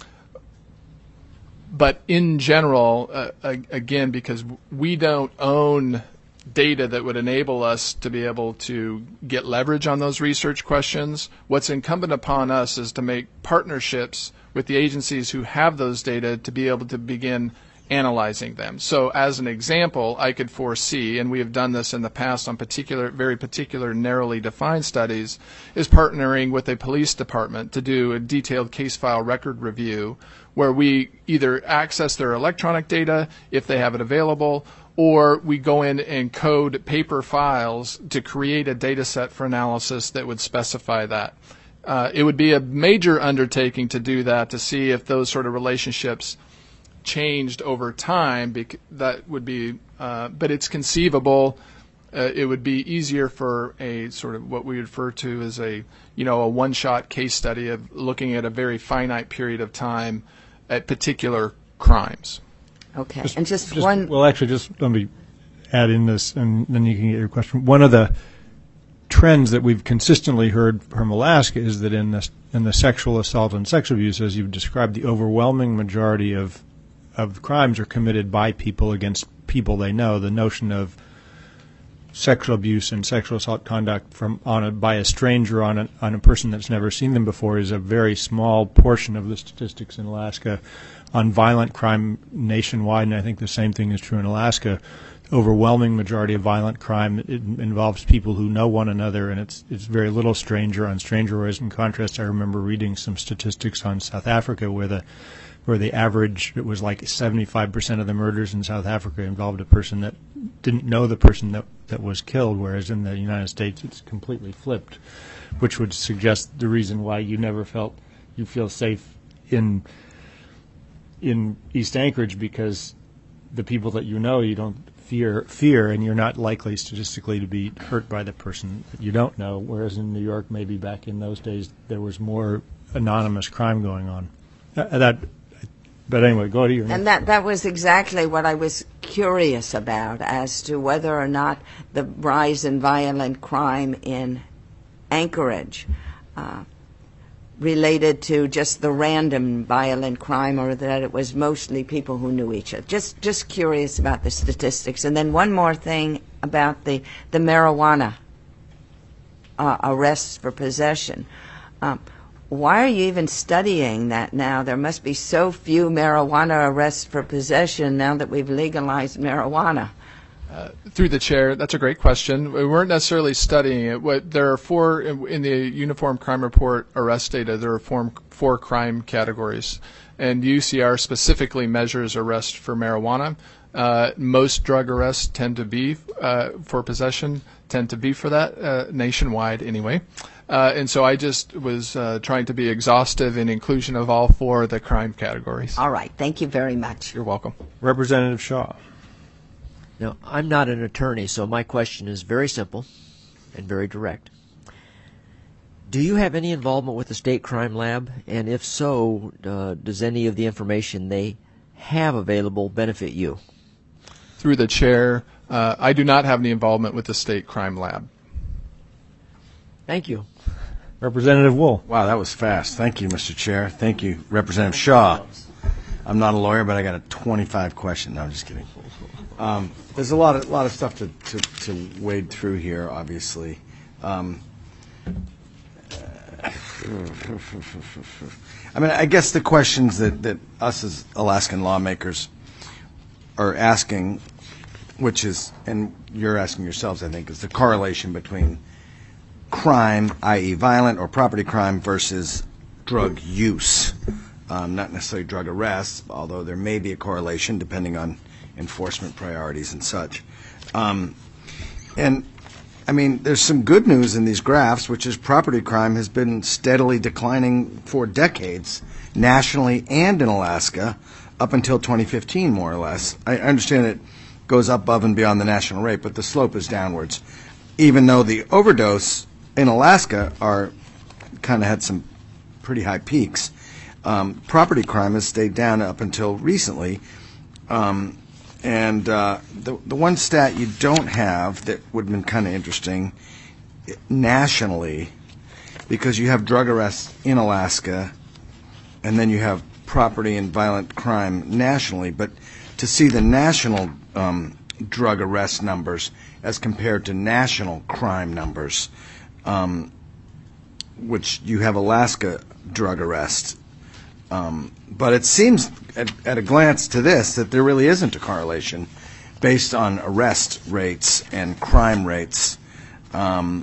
but in general, uh, again, because we don't own data that would enable us to be able to get leverage on those research questions, what's incumbent upon us is to make partnerships with the agencies who have those data to be able to begin analyzing them. So as an example, I could foresee, and we have done this in the past on particular, very particular narrowly defined studies, is partnering with a police department to do a detailed case file record review where we either access their electronic data if they have it available, or we go in and code paper files to create a data set for analysis that would specify that. Uh, it would be a major undertaking to do that, to see if those sort of relationships changed over time. Bec- that would be, uh, but it's conceivable. Uh, it would be easier for a sort of what we refer to as a, you know, a one-shot case study of looking at a very finite period of time at particular crimes. Okay, and just, just one... Well, actually, just let me add in this, and then you can get your question. One of the trends that we've consistently heard from Alaska is that in the, in the sexual assault and sexual abuse, as you've described, the overwhelming majority of of crimes are committed by people against people they know. The notion of sexual abuse and sexual assault conduct from on a, by a stranger on a, on a person that's never seen them before is a very small portion of the statistics in Alaska. On violent crime nationwide, and I think the same thing is true in Alaska, the overwhelming majority of violent crime it involves people who know one another, and it's it's very little stranger on stranger. Whereas in contrast, I remember reading some statistics on South Africa where the where the average, it was like seventy-five percent of the murders in South Africa involved a person that didn't know the person that, that was killed, whereas in the United States it's completely flipped, which would suggest the reason why you never felt you feel safe in in East Anchorage, because the people that you know you don't fear fear and you're not likely statistically to be hurt by the person that you don't know, whereas in New York maybe back in those days there was more anonymous crime going on. Uh, that But anyway, go to your next. And that, that was exactly what I was curious about, as to whether or not the rise in violent crime in Anchorage uh, related to just the random violent crime, or that it was mostly people who knew each other. Just just curious about the statistics. And then one more thing about the, the marijuana uh, arrests for possession. Um, Why are you even studying that now? There must be so few marijuana arrests for possession now that we've legalized marijuana. Uh, through the chair, that's a great question. We weren't necessarily studying it. What, there are four, in the Uniform Crime Report arrest data, there are four, four crime categories. And U C R specifically measures arrest for marijuana. Uh, most drug arrests tend to be uh, for possession, tend to be for that, uh, nationwide anyway. Uh, and so I just was uh, trying to be exhaustive in inclusion of all four of the crime categories. All right. Thank you very much. You're welcome. Representative Shaw. Now, I'm not an attorney, so my question is very simple and very direct. Do you have any involvement with the State Crime Lab? And if so, uh, does any of the information they have available benefit you? Through the chair, uh, I do not have any involvement with the State Crime Lab. Thank you. Representative Wool. Wow, that was fast. Thank you, Mister Chair. Thank you, Representative Shaw. I'm not a lawyer, but I got a twenty-five question. No, I'm just kidding. Um, there's a lot of lot of stuff to, to, to wade through here, obviously. Um, I mean, I guess the questions that, that us as Alaskan lawmakers are asking, which is, and you're asking yourselves, I think, is the correlation between crime, that is violent or property crime, versus drug use. Um, not necessarily drug arrests, although there may be a correlation depending on enforcement priorities and such. Um, and I mean, there's some good news in these graphs, which is property crime has been steadily declining for decades, nationally and in Alaska, up until twenty fifteen, more or less. I understand it goes above and beyond the national rate, but the slope is downwards. Even though the overdose in Alaska are kind of had some pretty high peaks, um, property crime has stayed down up until recently. Um, And uh, the the one stat you don't have that would have been kind of interesting nationally, because you have drug arrests in Alaska, and then you have property and violent crime nationally, but to see the national um, drug arrest numbers as compared to national crime numbers, um, which you have Alaska drug arrest. Um, but it seems at, at a glance to this that there really isn't a correlation based on arrest rates and crime rates, um,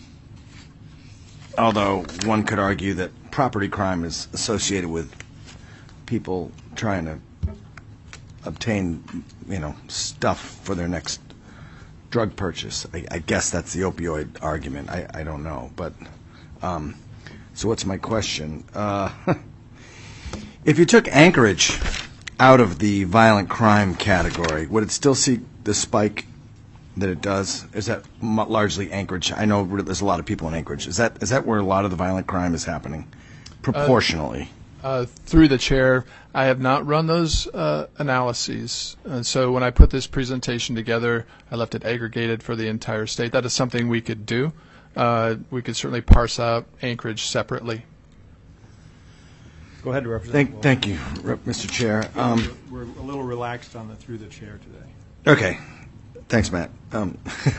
although one could argue that property crime is associated with people trying to obtain, you know, stuff for their next drug purchase. I, I guess that's the opioid argument. I, I don't know. But um, so what's my question? Uh, If you took Anchorage out of the violent crime category, would it still see the spike that it does? Is that m- largely Anchorage? I know there's a lot of people in Anchorage. Is that is that where a lot of the violent crime is happening, proportionally? Uh, uh, through the chair, I have not run those uh, analyses. And so when I put this presentation together, I left it aggregated for the entire state. That is something we could do. Uh, we could certainly parse out Anchorage separately. Go ahead, Representative. Thank, thank you, Rep- Mister Chair. Um, we're, we're a little relaxed on the through the chair today. Okay. Thanks, Matt. Um,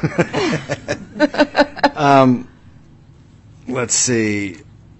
um, let's see.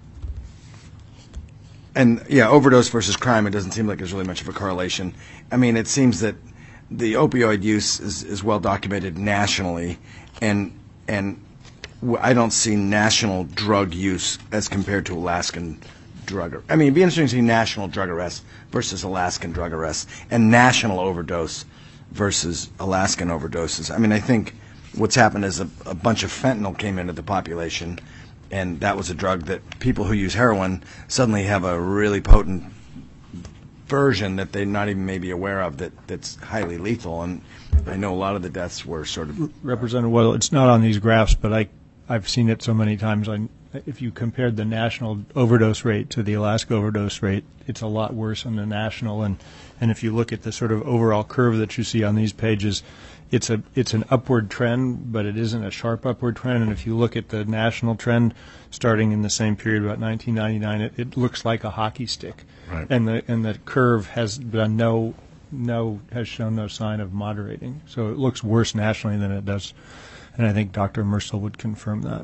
And, yeah, overdose versus crime, it doesn't seem like there's really much of a correlation. I mean, it seems that the opioid use is, is well documented nationally, and and w- I don't see national drug use as compared to Alaskan drug. I mean, it'd be interesting to see national drug arrests versus Alaskan drug arrests, and national overdose versus Alaskan overdoses. I mean, I think what's happened is a, a bunch of fentanyl came into the population, and that was a drug that people who use heroin suddenly have a really potent version that they're not even maybe aware of that, that's highly lethal. And I know a lot of the deaths were sort of... Representative Well, it's not on these graphs, but I, I've seen it so many times. I, if you compared the national overdose rate to the Alaska overdose rate, it's a lot worse on the national. And, and if you look at the sort of overall curve that you see on these pages, it's a it's an upward trend, but it isn't a sharp upward trend. And if you look at the national trend, starting in the same period, about nineteen ninety-nine, it, it looks like a hockey stick. Right. And the and the curve has done no no has shown no sign of moderating. So it looks worse nationally than it does. And I think Doctor Mercil would confirm that.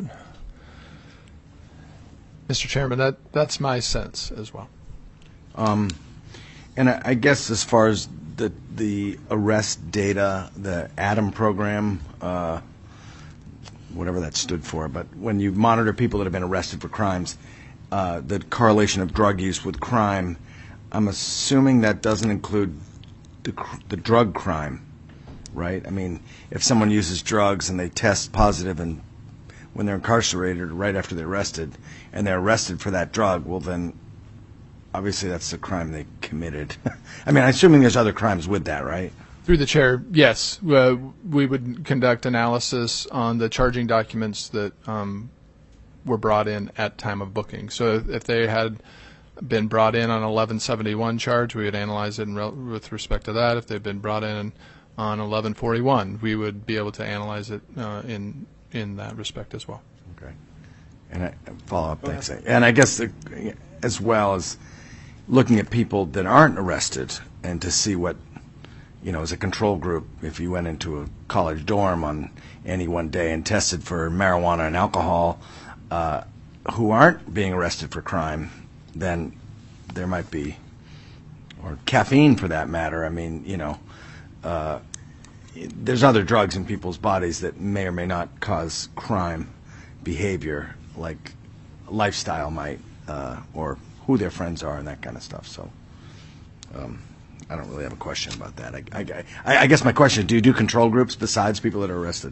Mister Chairman, that, that's my sense as well. Um, and I, I guess as far as the the arrest data, the ADAM program, uh, whatever that stood for, but when you monitor people that have been arrested for crimes, uh, the correlation of drug use with crime, I'm assuming that doesn't include the, cr- the drug crime, right? I mean, if someone uses drugs and they test positive and when they're incarcerated right after they're arrested, and they're arrested for that drug, well then, obviously that's the crime they committed. I mean, I'm assuming there's other crimes with that, right? Through the chair, yes. Uh, we would conduct analysis on the charging documents that um, were brought in at time of booking. So if they had been brought in on eleven seventy-one charge, we would analyze it in re- with respect to that. If they've been brought in on eleven forty-one, we would be able to analyze it uh, in in that respect as well. Okay. And I follow up, thanks. And I guess the, as well as looking at people that aren't arrested and to see what, you know, as a control group, if you went into a college dorm on any one day and tested for marijuana and alcohol, uh, who aren't being arrested for crime, then there might be, or caffeine for that matter. I mean, you know, uh, there's other drugs in people's bodies that may or may not cause crime behavior, like lifestyle might, uh, or who their friends are and that kind of stuff. So um, I don't really have a question about that. I, I, I, I guess my question is, do you do control groups besides people that are arrested?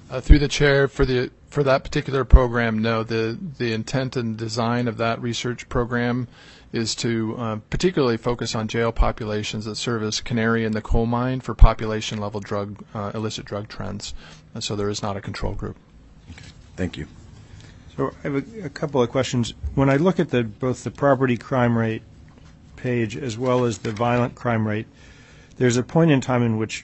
Uh, through the chair, for the for that particular program, no. The the intent and design of that research program is to uh, particularly focus on jail populations that serve as canary in the coal mine for population level drug uh, illicit drug trends, and so there is not a control group. Okay. Thank you. So I have a, a couple of questions. When I look at the both the property crime rate page as well as the violent crime rate, there's a point in time in which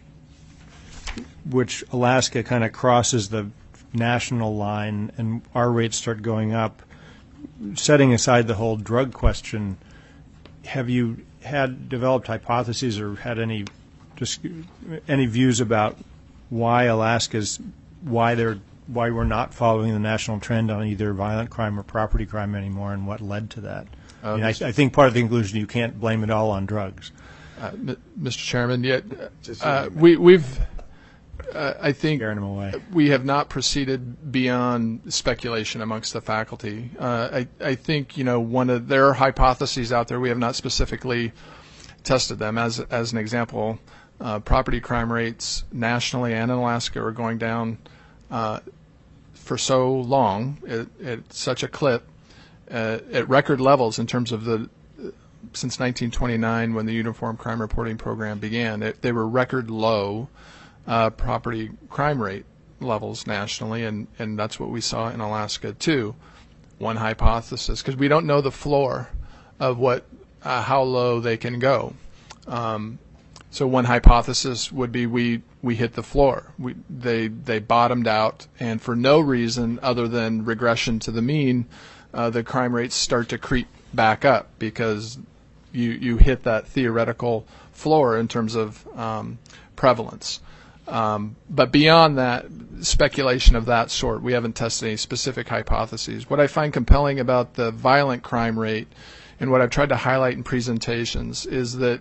which Alaska kind of crosses the national line and our rates start going up. Setting aside the whole drug question, have you had developed hypotheses or had any just any views about why Alaska's why they're why we're not following the national trend on either violent crime or property crime anymore, and what led to that? Uh, I, mean, I, I think part of the conclusion you can't blame it all on drugs. Uh, Mister Chairman, yet uh, we, we've. Uh, I think we have not proceeded beyond speculation amongst the faculty. Uh, I, I think, you know, one of there are hypotheses out there. We have not specifically tested them. As as an example, uh, property crime rates nationally and in Alaska are going down uh, for so long at, at such a clip uh, at record levels in terms of the since nineteen twenty-nine when the Uniform Crime Reporting Program began. It, they were record low. Uh, property crime rate levels nationally, and, and that's what we saw in Alaska too. One hypothesis, because we don't know the floor of what uh, how low they can go. Um, so one hypothesis would be we we hit the floor. We they they bottomed out, and for no reason other than regression to the mean, uh, the crime rates start to creep back up because you you hit that theoretical floor in terms of um, prevalence. Um, but beyond that, speculation of that sort, we haven't tested any specific hypotheses. What I find compelling about the violent crime rate and what I've tried to highlight in presentations is that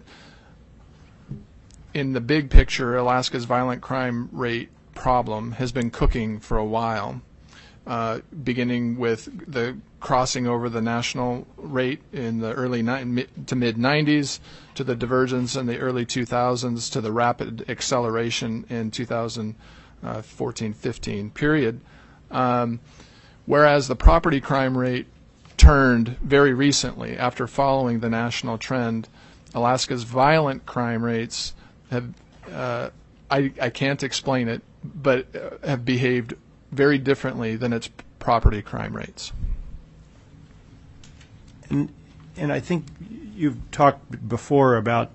in the big picture, Alaska's violent crime rate problem has been cooking for a while, uh, beginning with the crossing over the national rate in the early ni- to mid nineties, to the divergence in the early two thousands, to the rapid acceleration in two thousand fourteen fifteen period. Um, whereas the property crime rate turned very recently after following the national trend. Alaska's violent crime rates have, uh, I, I can't explain it, but uh, have behaved very differently than its property crime rates. And, and I think you've talked before about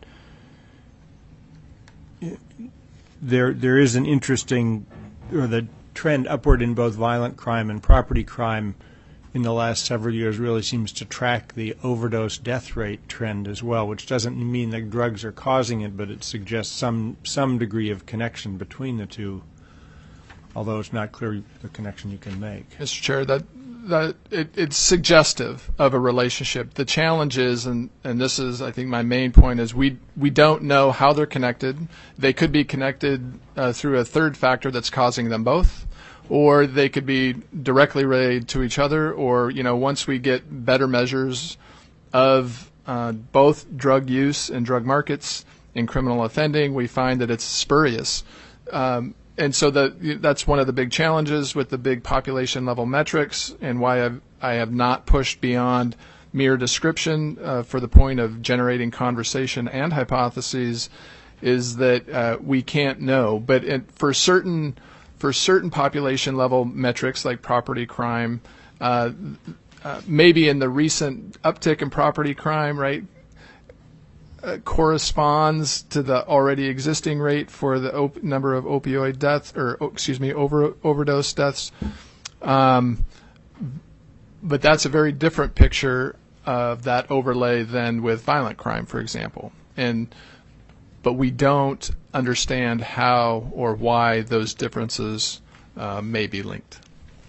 there there is an interesting, or the trend upward in both violent crime and property crime in the last several years really seems to track the overdose death rate trend as well, which doesn't mean that drugs are causing it, but it suggests some some degree of connection between the two, although it's not clear the connection you can make. Mister Chair, that that it, it's suggestive of a relationship. The challenge is, and, and this is, I think, my main point, is we we don't know how they're connected. They could be connected uh, through a third factor that's causing them both, or they could be directly related to each other, or, you know, once we get better measures of uh, both drug use and drug markets in criminal offending, we find that it's spurious. Um, And so that that's one of the big challenges with the big population level metrics, and why I've, I have not pushed beyond mere description uh, for the point of generating conversation and hypotheses, is that uh, we can't know. But it, for certain for certain population level metrics like property crime, uh, uh, maybe in the recent uptick in property crime, right, Uh, corresponds to the already existing rate for the op- number of opioid deaths, or oh, excuse me, over overdose deaths. Um, but that's a very different picture of that overlay than with violent crime, for example. And but we don't understand how or why those differences uh, may be linked.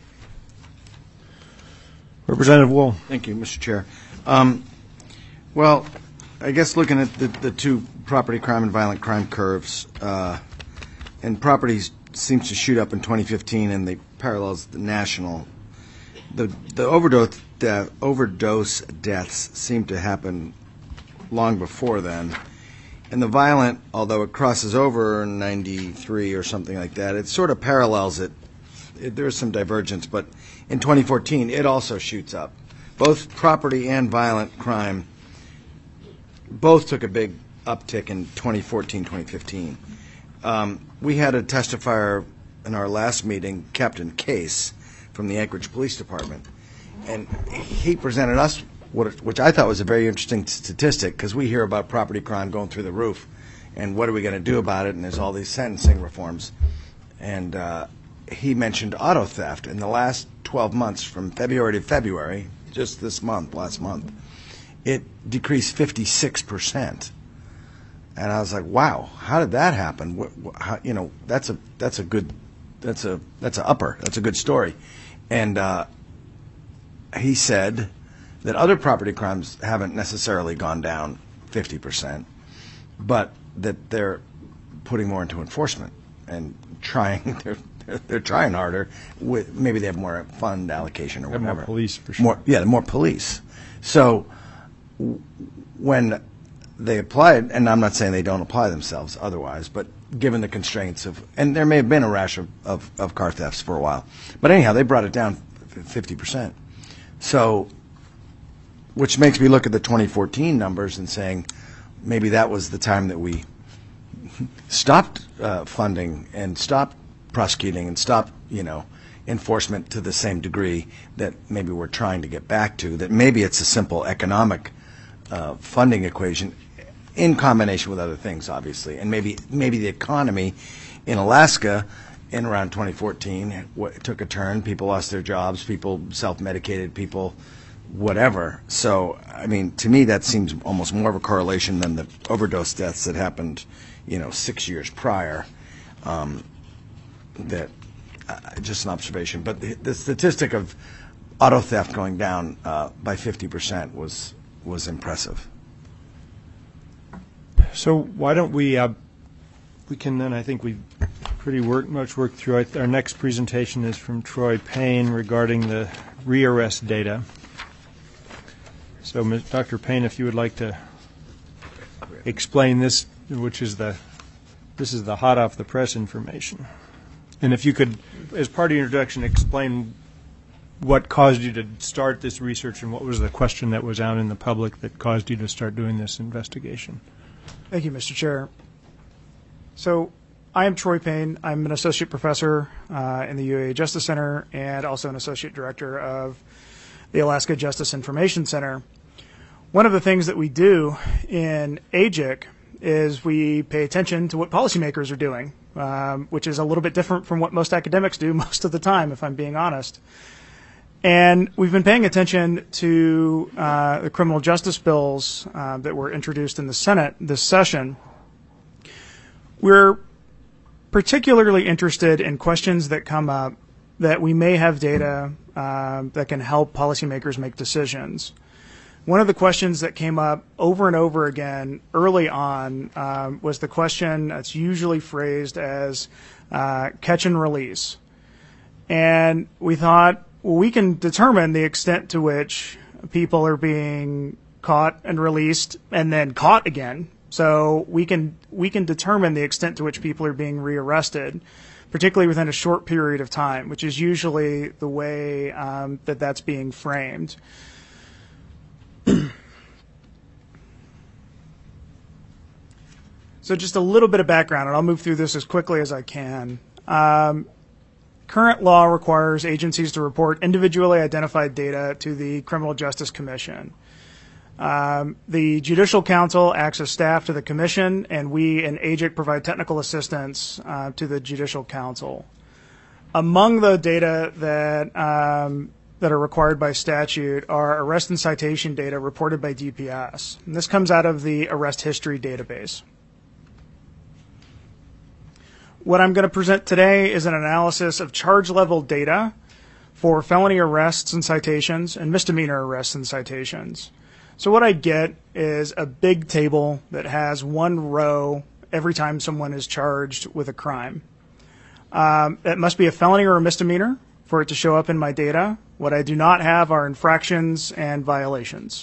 Representative Wool. Thank you, Mister Chair. Um, well. I guess looking at the, the two property crime and violent crime curves, uh, and property seems to shoot up in twenty fifteen, and they parallels the national. The the overdose de- overdose deaths seem to happen long before then, and the violent, although it crosses over in ninety-three or something like that, it sort of parallels it it, there is some divergence, but in twenty fourteen, it also shoots up. Both property and violent crime both took a big uptick in twenty fourteen, twenty fifteen. Um, we had a testifier in our last meeting, Captain Case, from the Anchorage Police Department, and he presented us what, which I thought was a very interesting statistic, because we hear about property crime going through the roof, and what are we going to do about it, and there's all these sentencing reforms. And uh, he mentioned auto theft. In the last twelve months, from February to February, just this month, last month, it decreased fifty-six percent. And I was like, wow, how did that happen? What, what, how, you know, that's a that's a good that's a that's a upper. That's a good story. And uh, he said that other property crimes haven't necessarily gone down fifty percent, but that they're putting more into enforcement and trying. They're they're, they're trying harder. With maybe they have more fund allocation or Have whatever. more police, for sure. More, yeah, more police. So w- when they applied, and I'm not saying they don't apply themselves otherwise, but given the constraints of, and there may have been a rash of, of, of car thefts for a while, but anyhow, they brought it down fifty percent. So, which makes me look at the twenty fourteen numbers and saying maybe that was the time that we stopped uh, funding and stopped prosecuting and stopped, you know, enforcement to the same degree that maybe we're trying to get back to, that maybe it's a simple economic uh, funding equation in combination with other things, obviously. And maybe maybe the economy in Alaska in around twenty fourteen w- took a turn. People lost their jobs. People self-medicated. People whatever. So, I mean, to me, that seems almost more of a correlation than the overdose deaths that happened, you know, six years prior. Um, that uh, just an observation. But the, the statistic of auto theft going down uh, by fifty percent was was impressive. So why don't we, uh, we can then, I think we've pretty work, much worked through it. Our next presentation is from Troy Payne regarding the rearrest data. So Miz Doctor Payne, if you would like to explain this, which is the, this is the hot off the press information. And if you could, as part of your introduction, explain what caused you to start this research and what was the question that was out in the public that caused you to start doing this investigation. Thank you, Mister Chair. So I am Troy Payne. I'm an associate professor uh, in the U A A Justice Center and also an associate director of the Alaska Justice Information Center. One of the things that we do in A J I C is we pay attention to what policymakers are doing, um, which is a little bit different from what most academics do most of the time, if I'm being honest. And we've been paying attention to uh, the criminal justice bills uh, that were introduced in the Senate this session. We're particularly interested in questions that come up that we may have data uh, that can help policymakers make decisions. One of the questions that came up over and over again early on um, was the question that's usually phrased as uh, catch and release. And we thought, well, we can determine the extent to which people are being caught and released and then caught again. So we can we can determine the extent to which people are being rearrested, particularly within a short period of time, which is usually the way um, that that's being framed. So just a little bit of background, and I'll move through this as quickly as I can. Um, Current law requires agencies to report individually identified data to the Criminal Justice Commission. Um, the Judicial Council acts as staff to the Commission, and we in A J I C provide technical assistance uh, to the Judicial Council. Among the data that um, that are required by statute are arrest and citation data reported by D P S. And this comes out of the arrest history database. What I'm going to present today is an analysis of charge level data for felony arrests and citations and misdemeanor arrests and citations. So what I get is a big table that has one row every time someone is charged with a crime. Um, it must be a felony or a misdemeanor for it to show up in my data. What I do not have are infractions and violations.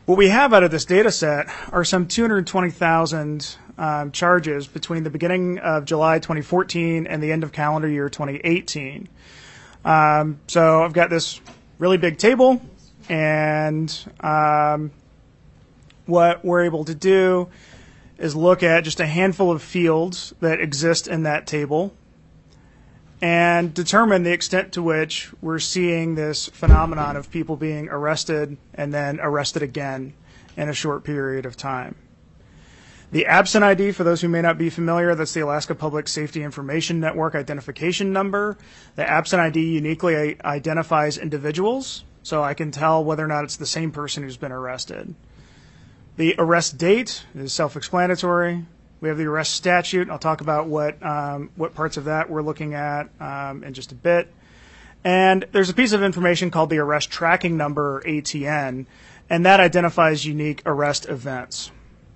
What we have out of this data set are some two hundred twenty thousand um, charges between the beginning of July twenty fourteen and the end of calendar year twenty eighteen. Um, so I've got this really big table, and um, what we're able to do is look at just a handful of fields that exist in that table and determine the extent to which we're seeing this phenomenon of people being arrested and then arrested again in a short period of time. The absent I D, for those who may not be familiar, that's the Alaska Public Safety Information Network identification number. The absent I D uniquely identifies individuals, so I can tell whether or not it's the same person who's been arrested. The arrest date is self-explanatory. We have the arrest statute. I'll talk about what um, what parts of that we're looking at um, in just a bit. And there's a piece of information called the arrest tracking number, A T N, and that identifies unique arrest events.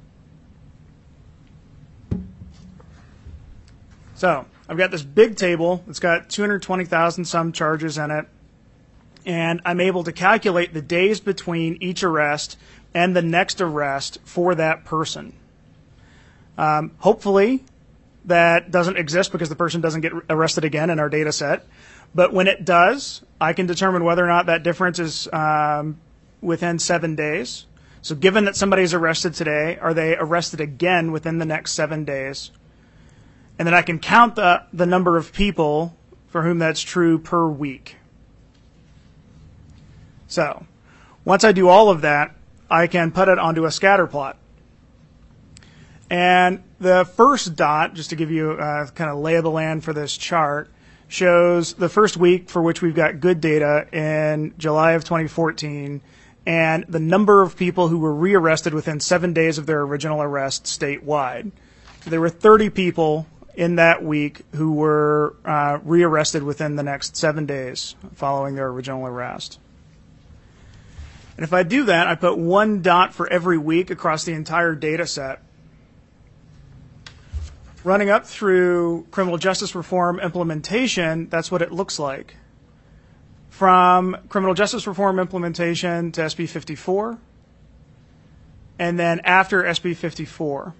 So I've got this big table. It's got two hundred twenty thousand some charges in it, and I'm able to calculate the days between each arrest and the next arrest for that person. Um, hopefully, that doesn't exist because the person doesn't get arrested again in our data set. But when it does, I can determine whether or not that difference is um, within seven days. So given that somebody is arrested today, are they arrested again within the next seven days? And then I can count the, the number of people for whom that's true per week. So once I do all of that, I can put it onto a scatter plot. And the first dot, just to give you a kind of lay of the land for this chart, shows the first week for which we've got good data in July of twenty fourteen, and the number of people who were rearrested within seven days of their original arrest statewide. So there were thirty people in that week who were uh, rearrested within the next seven days following their original arrest. And if I do that, I put one dot for every week across the entire data set. Running up through criminal justice reform implementation, that's what it looks like. From criminal justice reform implementation to S B fifty-four, and then after S B fifty-four.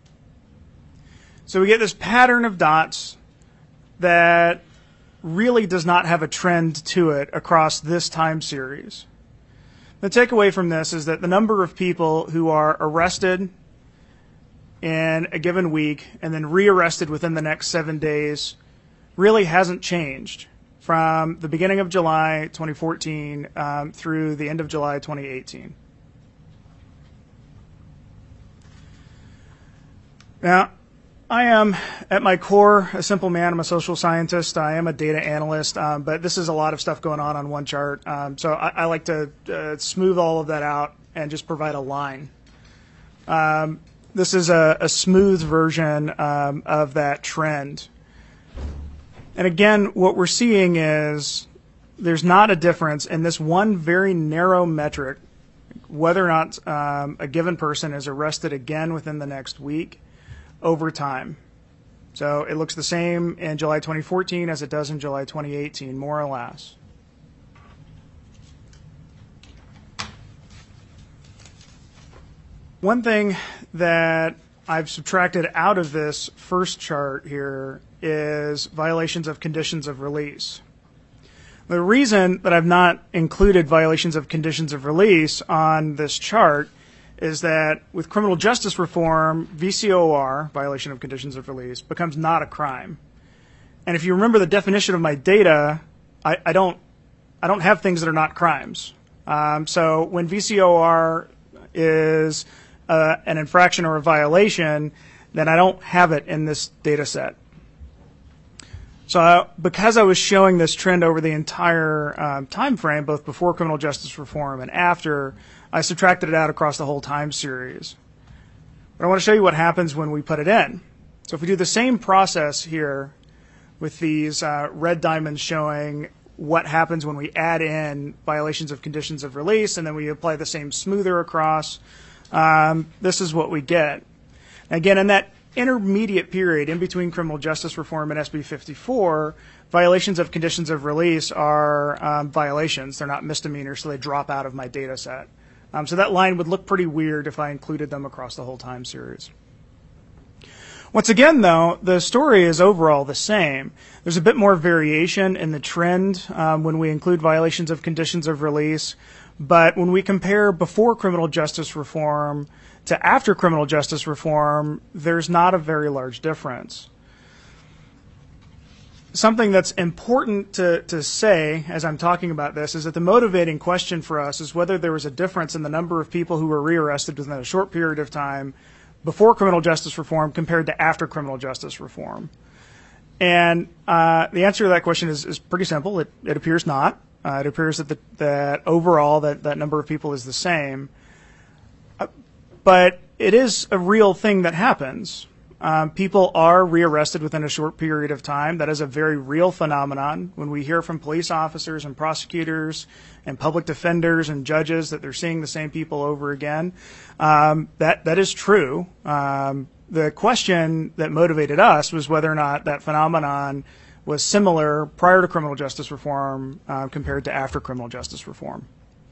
So we get this pattern of dots that really does not have a trend to it across this time series. The takeaway from this is that the number of people who are arrested in a given week and then rearrested within the next seven days really hasn't changed from the beginning of July twenty fourteen um, through the end of July twenty eighteen. Now, I am, at my core, a simple man. I'm a social scientist. I am a data analyst, um, but this is a lot of stuff going on on one chart. Um, so I, I like to uh, smooth all of that out and just provide a line. Um, this is a, a smooth version um, of that trend. And again, what we're seeing is there's not a difference in this one very narrow metric, whether or not um, a given person is arrested again within the next week, over time. So it looks the same in July twenty fourteen as it does in July twenty eighteen, more or less. One thing that I've subtracted out of this first chart here is violations of conditions of release. The reason that I've not included violations of conditions of release on this chart is that with criminal justice reform, V C O R, violation of conditions of release, becomes not a crime. And if you remember the definition of my data, I, I don't I don't have things that are not crimes. Um, so when V C O R is uh, an infraction or a violation, then I don't have it in this data set. So I, because I was showing this trend over the entire um, time frame, both before criminal justice reform and after, I subtracted it out across the whole time series. But I want to show you what happens when we put it in. So if we do the same process here with these uh, red diamonds showing what happens when we add in violations of conditions of release, and then we apply the same smoother across, um, this is what we get. Again, in that intermediate period in between criminal justice reform and S B fifty-four, violations of conditions of release are um, violations. They're not misdemeanors, so they drop out of my data set. Um, so that line would look pretty weird if I included them across the whole time series. Once again, though, the story is overall the same. There's a bit more variation in the trend um, when we include violations of conditions of release, but when we compare before criminal justice reform to after criminal justice reform, there's not a very large difference. Something that's important to, to say as I'm talking about this is that the motivating question for us is whether there was a difference in the number of people who were rearrested within a short period of time before criminal justice reform compared to after criminal justice reform. And uh, the answer to that question is, is pretty simple. It, it appears not. Uh, it appears that, the, that overall that, that number of people is the same. Uh, but it is a real thing that happens. Um, people are rearrested within a short period of time. That is a very real phenomenon. When we hear from police officers and prosecutors and public defenders and judges that they're seeing the same people over again, um, that that is true. Um, the question that motivated us was whether or not that phenomenon was similar prior to criminal justice reform uh, compared to after criminal justice reform.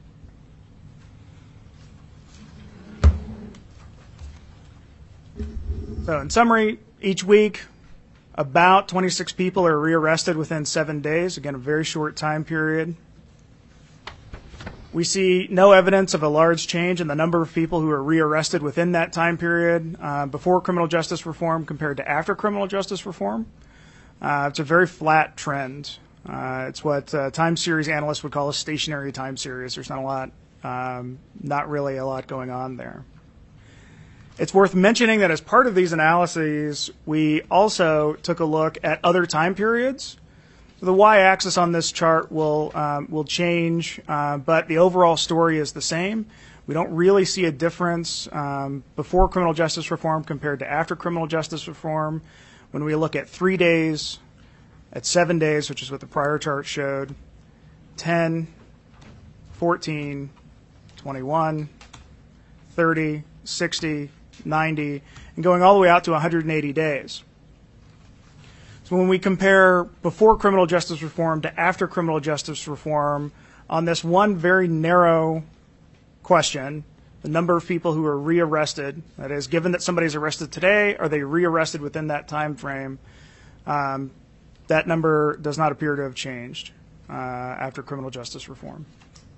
So in summary, each week, about twenty-six people are rearrested within seven days. Again, a very short time period. We see no evidence of a large change in the number of people who are rearrested within that time period uh, before criminal justice reform compared to after criminal justice reform. Uh, it's a very flat trend. Uh, it's what uh, time series analysts would call a stationary time series. There's not a lot, um, not really a lot going on there. It's worth mentioning that as part of these analyses, we also took a look at other time periods. The y-axis on this chart will um, will change, uh, but the overall story is the same. We don't really see a difference um, before criminal justice reform compared to after criminal justice reform. When we look at three days, at seven days, which is what the prior chart showed, ten, fourteen, twenty-one, thirty, sixty, ninety, and going all the way out to one hundred eighty days. So when we compare before criminal justice reform to after criminal justice reform on this one very narrow question, the number of people who are rearrested, that is, given that somebody's arrested today, are they rearrested within that time frame? Um, that number does not appear to have changed uh, after criminal justice reform.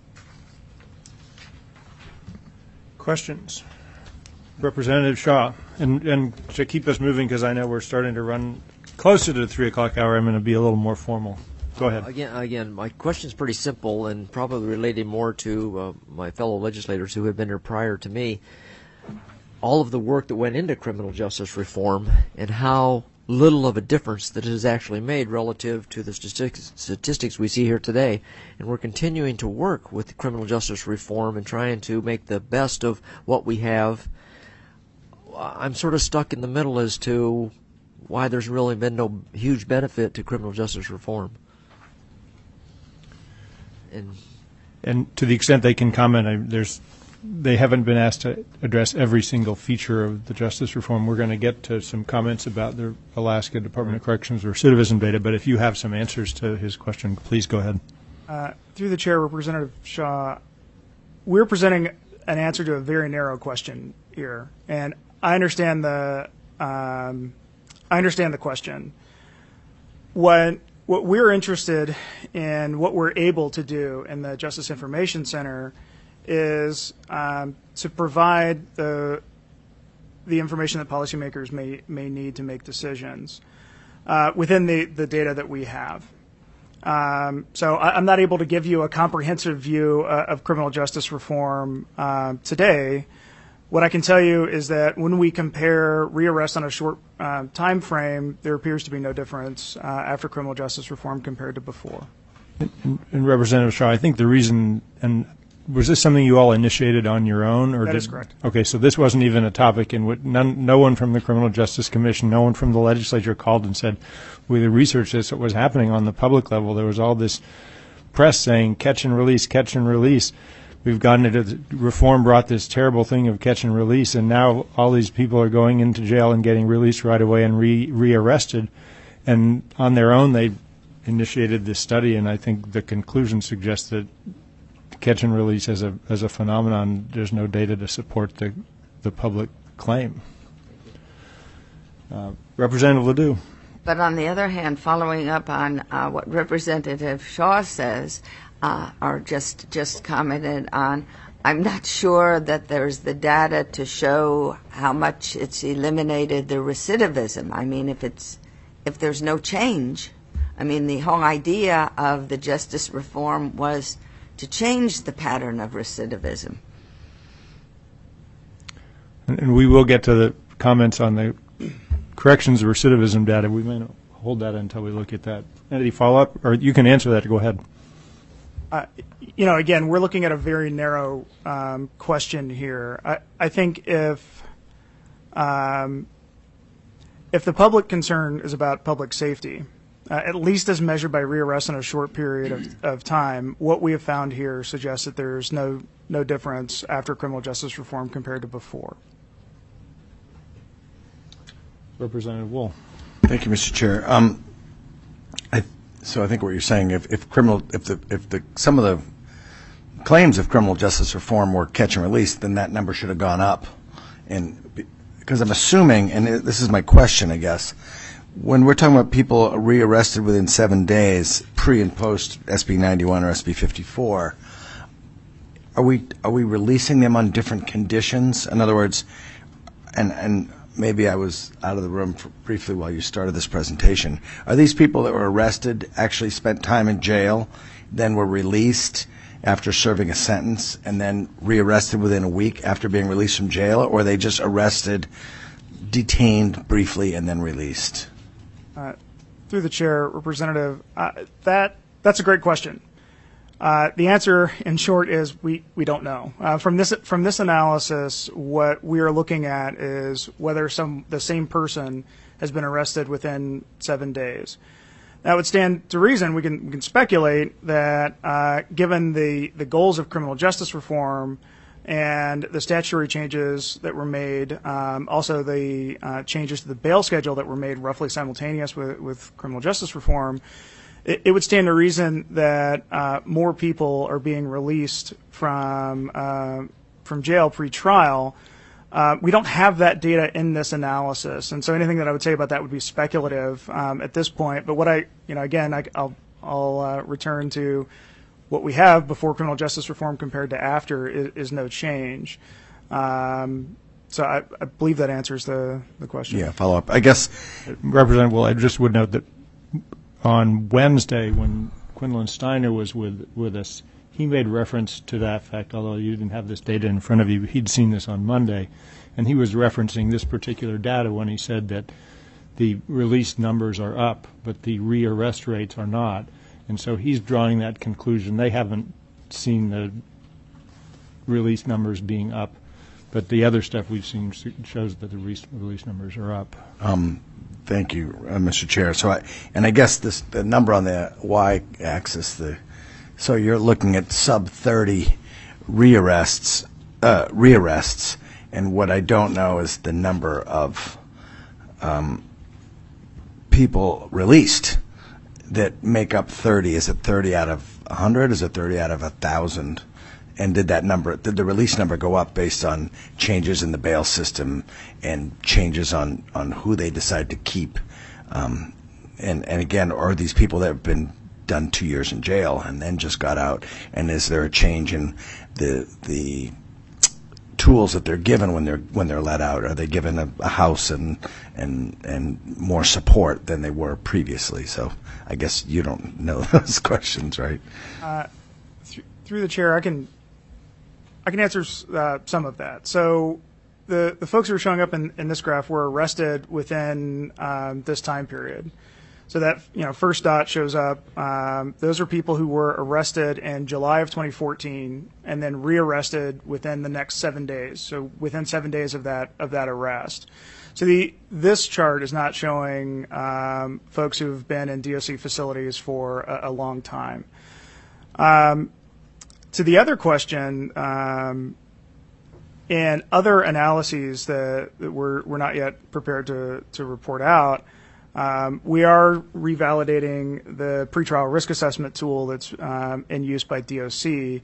Questions? Representative Shaw. And, and to keep us moving, because I know we're starting to run closer to the three o'clock hour, I'm going to be a little more formal. Go ahead. Uh, again, again, my question is pretty simple and probably related more to uh, my fellow legislators who have been here prior to me. All of the work that went into criminal justice reform and how little of a difference that it has actually made relative to the statistics, statistics we see here today. And we're continuing to work with criminal justice reform and trying to make the best of what we have. I'm sort of stuck in the middle as to why there's really been no huge benefit to criminal justice reform. And, and to the extent they can comment, I, there's they haven't been asked to address every single feature of the justice reform. We're going to get to some comments about the Alaska Department of Corrections recidivism data, but if you have some answers to his question, please go ahead. Uh, through the chair, Representative Shaw, we're presenting an answer to a very narrow question here, and I understand the um, I understand the question. What what we're interested in, what we're able to do in the Justice Information Center, is um, to provide the the information that policymakers may may need to make decisions uh, within the, the data that we have. Um, so I, I'm not able to give you a comprehensive view uh, of criminal justice reform uh, today. What I can tell you is that when we compare rearrest on a short uh, time frame, there appears to be no difference uh, after criminal justice reform compared to before. And, and Representative Shaw, I think the reason, and was this something you all initiated on your own? Or that did, is correct. Okay, so this wasn't even a topic in which none, no one from the Criminal Justice Commission, no one from the legislature called and said, we researched this, what was happening on the public level. There was all this press saying catch and release, catch and release. We've gotten into reform, brought this terrible thing of catch and release, and now all these people are going into jail and getting released right away and re rearrested. And on their own, they initiated this study, and I think the conclusion suggests that catch and release as a as a phenomenon, there's no data to support the the public claim. Uh, Representative Ledoux. But on the other hand, following up on uh, what Representative Shaw says, uh, or just just commented on, I'm not sure that there's the data to show how much it's eliminated the recidivism. I mean, if it's if there's no change, I mean, the whole idea of the justice reform was to change the pattern of recidivism. And, and we will get to the comments on the corrections recidivism data. We may not hold that until we look at that. Any follow-up? Or you can answer that. Go ahead. Uh, you know, again, we're looking at a very narrow um, question here. I, I think if um, if the public concern is about public safety, uh, at least as measured by rearrest in a short period of, of time, what we have found here suggests that there's no no difference after criminal justice reform compared to before. Representative Wool. Thank you, Mister Chair. Um, I, so I think what you're saying, if, if criminal, if the if the some of the claims of criminal justice reform were catch and release, then that number should have gone up. And because I'm assuming, and this is my question, I guess, when we're talking about people rearrested within seven days, pre and post S B ninety-one or S B fifty-four, are we are we releasing them on different conditions? In other words, and and maybe I was out of the room for briefly while you started this presentation. Are these people that were arrested actually spent time in jail, then were released after serving a sentence, and then rearrested within a week after being released from jail, or are they just arrested, detained briefly, and then released? Uh, through the chair, Representative, uh, that that's a great question. Uh, the answer, in short, is we, we don't know. Uh, from this from this analysis, what we are looking at is whether some the same person has been arrested within seven days. That would stand to reason. We can we can speculate that uh, given the the goals of criminal justice reform and the statutory changes that were made, um, also the uh, changes to the bail schedule that were made roughly simultaneous with, with criminal justice reform, it, it would stand to reason that uh, more people are being released from uh, from jail pre-trial. Uh, we don't have that data in this analysis, and so anything that I would say about that would be speculative um, at this point. But what I, you know, again, I, I'll I'll uh, return to what we have before criminal justice reform compared to after is, is no change. Um, so I, I believe that answers the, the question. Yeah, follow up. I guess, Representative, well, I just would note that on Wednesday when Quinlan Steiner was with, with us, he made reference to that fact, although you didn't have this data in front of you. He'd seen this on Monday, and he was referencing this particular data when he said that the release numbers are up, but the rearrest rates are not. And so he's drawing that conclusion. They haven't seen the release numbers being up, but the other stuff we've seen shows that the release numbers are up. Um, thank you, uh, Mister Chair. So, I, and I guess this the number on the y-axis, the so you're looking at sub thirty rearrests, uh, rearrests, and what I don't know is the number of um, people released that make up thirty. Is it thirty out of one hundred? Is it thirty out of one thousand? And did that number, did the release number go up based on changes in the bail system and changes on, on who they decide to keep? Um, and, and again, are these people that have been done two years in jail and then just got out? And is there a change in the the tools that they're given when they're when they're let out? Are they given a, a house and and and more support than they were previously? So I guess you don't know those questions, right? Uh, th- through the chair, I can I can answer uh, some of that. So the the folks who are showing up in, in this graph were arrested within um, this time period. So that, you know, first dot shows up. Um, those are people who were arrested in July of twenty fourteen and then rearrested within the next seven days. So within seven days of that of that arrest. So the this chart is not showing um, folks who have been in D O C facilities for a, a long time. Um, to the other question, um, and other analyses that, that we're we're not yet prepared to to report out. Um, we are revalidating the pretrial risk assessment tool that's um, in use by D O C,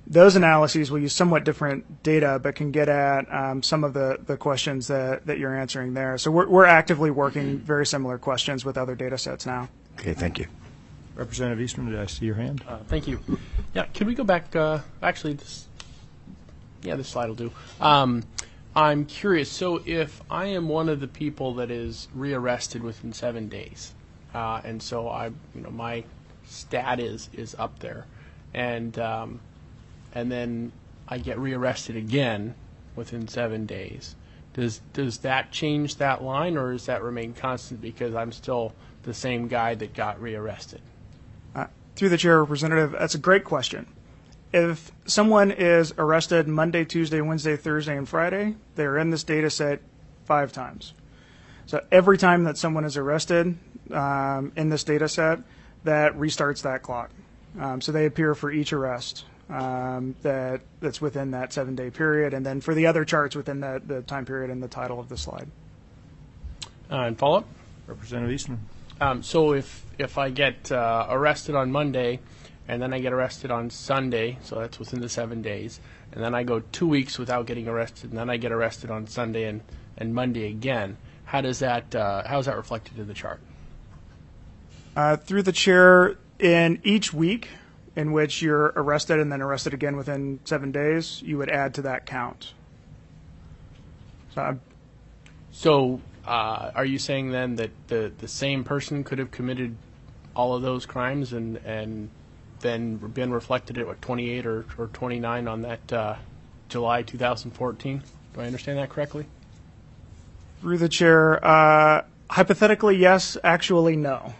those analyses will use somewhat different data, but can get at um, some of the, the questions that, that you're answering there. So we're, we're actively working very similar questions with other data sets now. Okay, thank you. Representative Eastman, did I see your hand? Uh, thank you. Yeah, can we go back? Uh, actually, this, yeah, this slide will do. Um, I'm curious. So, if I am one of the people that is rearrested within seven days, uh, and so I, you know, my stat is is up there, and um, and then I get rearrested again within seven days, does does that change that line, or does that remain constant because I'm still the same guy that got rearrested? Uh, through the chair, Representative, that's a great question. If someone is arrested Monday, Tuesday, Wednesday, Thursday, and Friday, they're in this data set five times. So every time that someone is arrested um, in this data set, that restarts that clock. Um, so they appear for each arrest um, that that's within that seven-day period, and then for the other charts within that the time period and the title of the slide. Uh, and follow up. Representative Eastman. Um, so if if I get uh, arrested on Monday, and then I get arrested on Sunday, so that's within the seven days, and then I go two weeks without getting arrested, and then I get arrested on Sunday and, and Monday again, how does that uh, how is that reflected in the chart? Uh, through the chair, in each week in which you're arrested and then arrested again within seven days, you would add to that count. So, I'm, so uh, are you saying then that the, the same person could have committed all of those crimes and, and then been reflected at what, twenty-eight or, or twenty-nine on that uh, July two thousand fourteen? Do I understand that correctly? through the chair, uh, hypothetically, yes. Actually, no.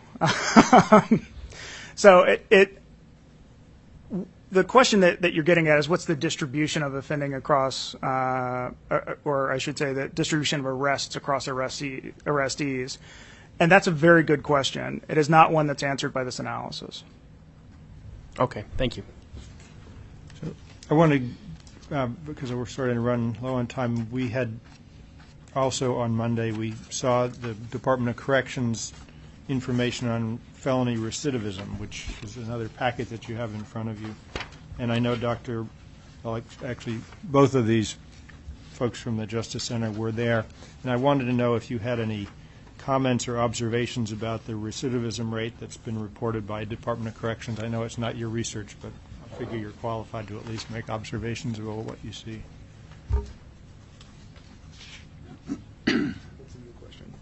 So it, it the question that, that you're getting at is what's the distribution of offending across, uh, or I should say the distribution of arrests across arrestee, arrestees. And that's a very good question. It is not one that's answered by this analysis. Okay, thank you. So I want to, uh, because we're starting to run low on time, we had also on Monday, we saw the Department of Corrections information on felony recidivism, which is another packet that you have in front of you. And I know Doctor well, actually, both of these folks from the Justice Center were there. And I wanted to know if you had any comments or observations about the recidivism rate that's been reported by Department of Corrections. I know it's not your research, but I figure you're qualified to at least make observations about what you see. That's a good question.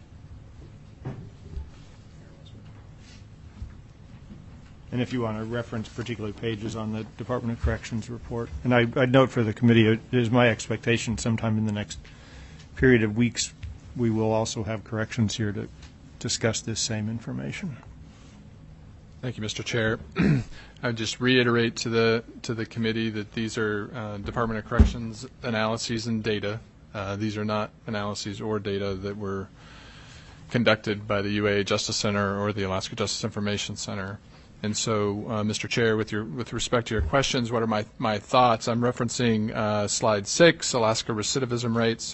And if you want to reference particular pages on the Department of Corrections report. And I, I'd note for the committee, it is my expectation sometime in the next period of weeks we will also have corrections here to discuss this same information. Thank you, Mister Chair. I would just reiterate to the to the committee that these are uh, Department of Corrections analyses and data. Uh, these are not analyses or data that were conducted by the U A Justice Center or the Alaska Justice Information Center. And so, uh, Mister Chair, with your with respect to your questions, what are my my thoughts? I'm referencing uh, slide six, Alaska recidivism rates.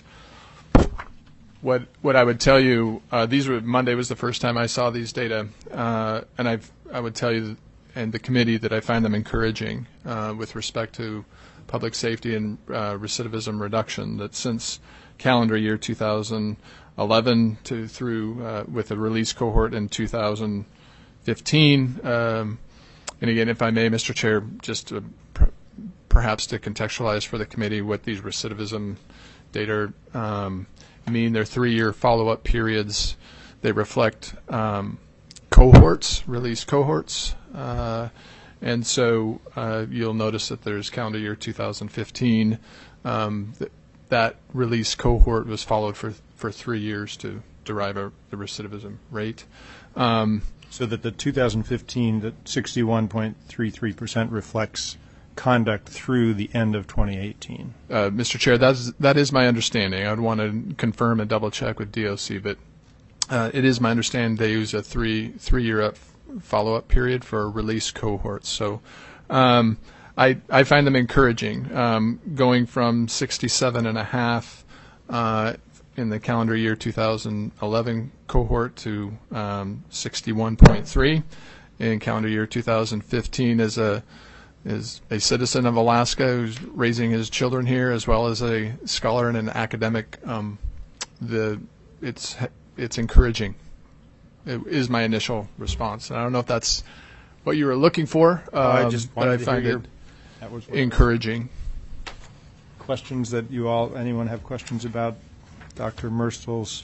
What what I would tell you, uh, these were Monday was the first time I saw these data, uh, and I've I would tell you and the committee that I find them encouraging uh, with respect to public safety and uh, recidivism reduction. That since calendar year two thousand eleven to through uh, with a release cohort in two thousand fifteen, um, and again, if I may, Mister Chair, just to per- perhaps to contextualize for the committee what these recidivism data. Um, mean they're three-year follow-up periods. They reflect um, cohorts, release cohorts, uh, and so uh, you'll notice that there's calendar year two thousand fifteen. Um, th- that release cohort was followed for for three years to derive a, the recidivism rate. Um, so that the two thousand fifteen, the sixty-one point three three percent reflects conduct through the end of twenty eighteen. Uh, Mister Chair, that is, that is my understanding. I would want to confirm and double check with D O C, but uh, it is my understanding they use a three three year follow up period for release cohorts. So um, I I find them encouraging. Um, going from sixty-seven and a half uh, in the calendar year two thousand eleven cohort to um, sixty-one point three in calendar year two thousand fifteen is a is a citizen of Alaska who's raising his children here, as well as a scholar and an academic. Um, the it's it's encouraging. It is my initial response. And I don't know if that's what you were looking for, um, I just but I wanted to find hear it your, that was what encouraging. questions that you all, anyone have questions about Doctor Merstle's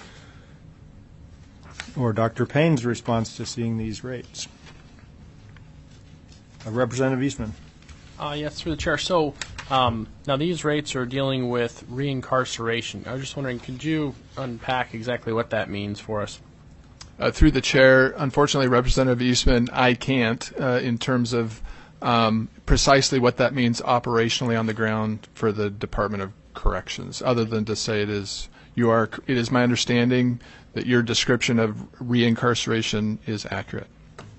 or Doctor Payne's response to seeing these rates? Uh, Representative Eastman. Uh, yes, through the chair. So um, now these rates are dealing with reincarceration. I was just wondering, could you unpack exactly what that means for us? Uh, through the chair, unfortunately, Representative Eastman, I can't uh, in terms of um, precisely what that means operationally on the ground for the Department of Corrections, other than to say it is you are. It is my understanding that your description of reincarceration is accurate.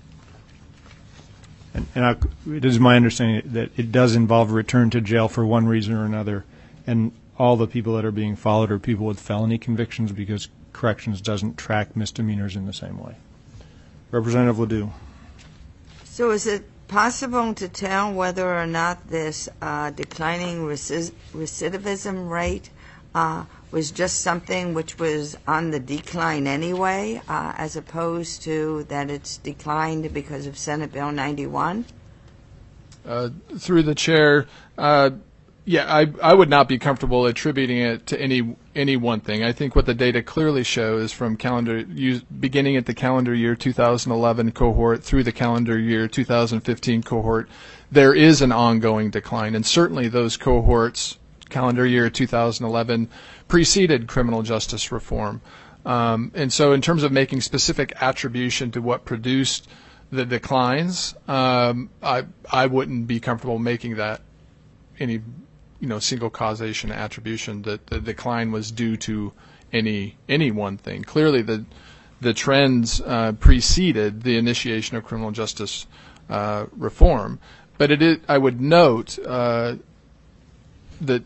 And, and I, it is my understanding that it does involve return to jail for one reason or another, and all the people that are being followed are people with felony convictions because corrections doesn't track misdemeanors in the same way. Representative Ledoux. So is it possible to tell whether or not this uh, declining reci- recidivism rate uh, was just something which was on the decline anyway, uh, as opposed to that it's declined because of Senate Bill ninety-one? Uh, through the chair, uh, yeah, I, I would not be comfortable attributing it to any any one thing. I think what the data clearly show is from calendar use, beginning at the calendar year two thousand eleven cohort through the calendar year two thousand fifteen cohort, there is an ongoing decline, and certainly those cohorts, calendar year two thousand eleven, preceded criminal justice reform. Um, and so in terms of making specific attribution to what produced the declines, um, I I wouldn't be comfortable making that any you know single causation attribution that the decline was due to any any one thing. Clearly the the trends uh, preceded the initiation of criminal justice uh, reform. But it is, I would note uh, that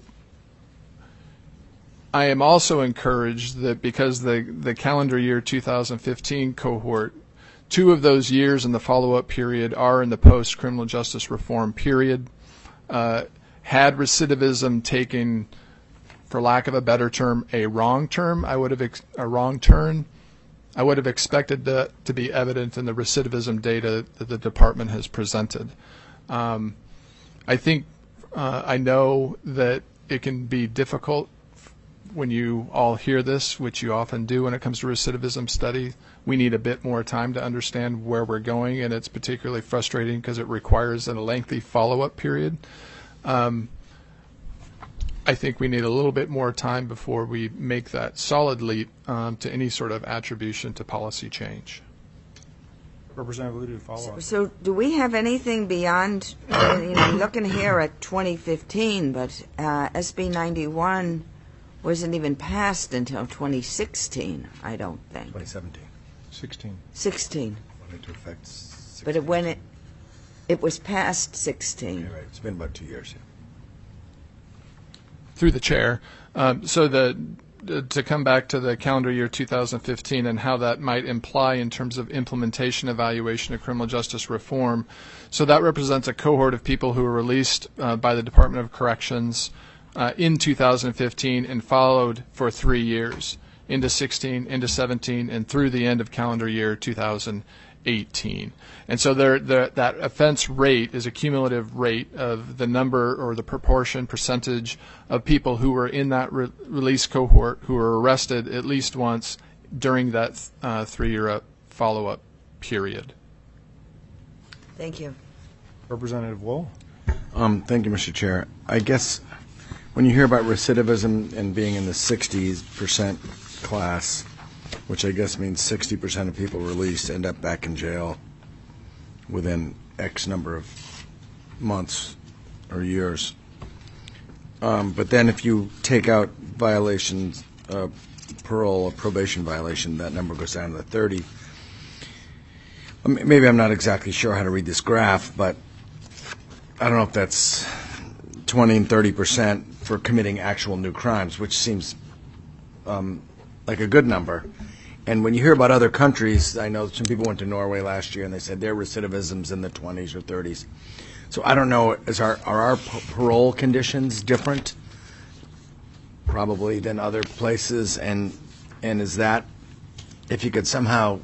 I am also encouraged that because the, the calendar year two thousand fifteen cohort, two of those years in the follow-up period are in the post-criminal justice reform period. Uh, had recidivism taken, for lack of a better term, a wrong term, I would have ex- a wrong turn, I would have expected that to be evident in the recidivism data that the department has presented. Um, I think uh, I know that it can be difficult when you all hear this, which you often do when it comes to recidivism study. We need a bit more time to understand where we're going, and it's particularly frustrating because it requires a lengthy follow-up period. Um, I think we need a little bit more time before we make that solid leap um, to any sort of attribution to policy change. Representative Ledoux, follow So, up. so do we have anything beyond, uh, you know, looking here at twenty fifteen, but uh, S B ninety-one wasn't even passed until twenty sixteen, I don't think. twenty seventeen. sixteen. sixteen. Went into effect sixteen. But it, when it, it was passed sixteen. Yeah, right. It's been about two years. Yeah. Through the chair. Um, so the to come back to the calendar year two thousand fifteen and how that might imply in terms of implementation evaluation of criminal justice reform. So that represents a cohort of people who were released uh, by the Department of Corrections uh, in two thousand fifteen and followed for three years, into sixteen, into seventeen, and through the end of calendar year two thousand eighteen. And so there, there, that offense rate is a cumulative rate of the number or the proportion, percentage of people who were in that re- release cohort who were arrested at least once during that uh, three-year follow-up period. Thank you. Representative Wool. Um, thank you, Mister Chair. I guess when you hear about recidivism and being in the sixty percent class, which I guess means sixty percent of people released end up back in jail within X number of months or years. Um, but then if you take out violations, uh, parole or probation violation, that number goes down to thirty. Um, maybe I'm not exactly sure how to read this graph, but I don't know if that's twenty and thirty percent for committing actual new crimes, which seems um, like a good number. And when you hear about other countries, I know some people went to Norway last year and they said their recidivism's in the twenties or thirties. So I don't know, is our, are our p- parole conditions different probably than other places? And and is that, if you could somehow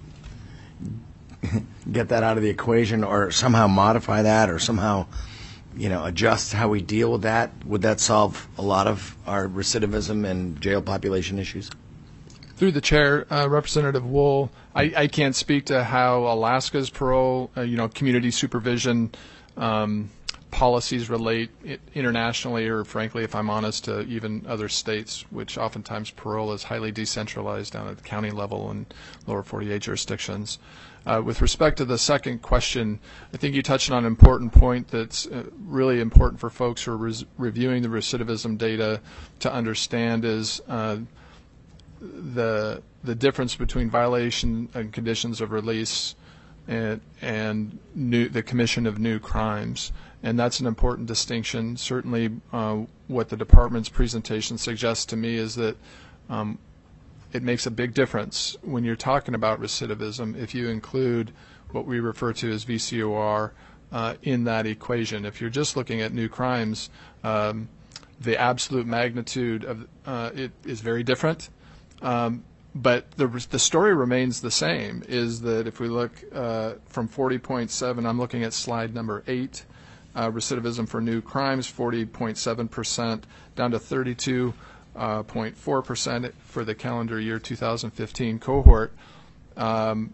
get that out of the equation or somehow modify that or somehow, you know, adjust how we deal with that, would that solve a lot of our recidivism and jail population issues? Through the chair, uh, Representative Wool, I, I can't speak to how Alaska's parole, uh, you know, community supervision um, policies relate i- internationally, or frankly, if I'm honest, to even other states, which oftentimes parole is highly decentralized down at the county level and lower forty-eight jurisdictions. Uh, with respect to the second question, I think you touched on an important point that's uh, really important for folks who are res- reviewing the recidivism data to understand is uh, the the difference between violation and conditions of release and, and new, the commission of new crimes. And that's an important distinction. Certainly uh, what the department's presentation suggests to me is that um, it makes a big difference when you're talking about recidivism if you include what we refer to as V C O R uh, in that equation. If you're just looking at new crimes, um, the absolute magnitude of uh, it is very different. Um, but the the story remains the same, is that if we look uh, from forty point seven, I'm looking at slide number eight, uh, recidivism for new crimes, forty point seven percent, down to thirty-two point four percent for the calendar year two thousand fifteen cohort. Um,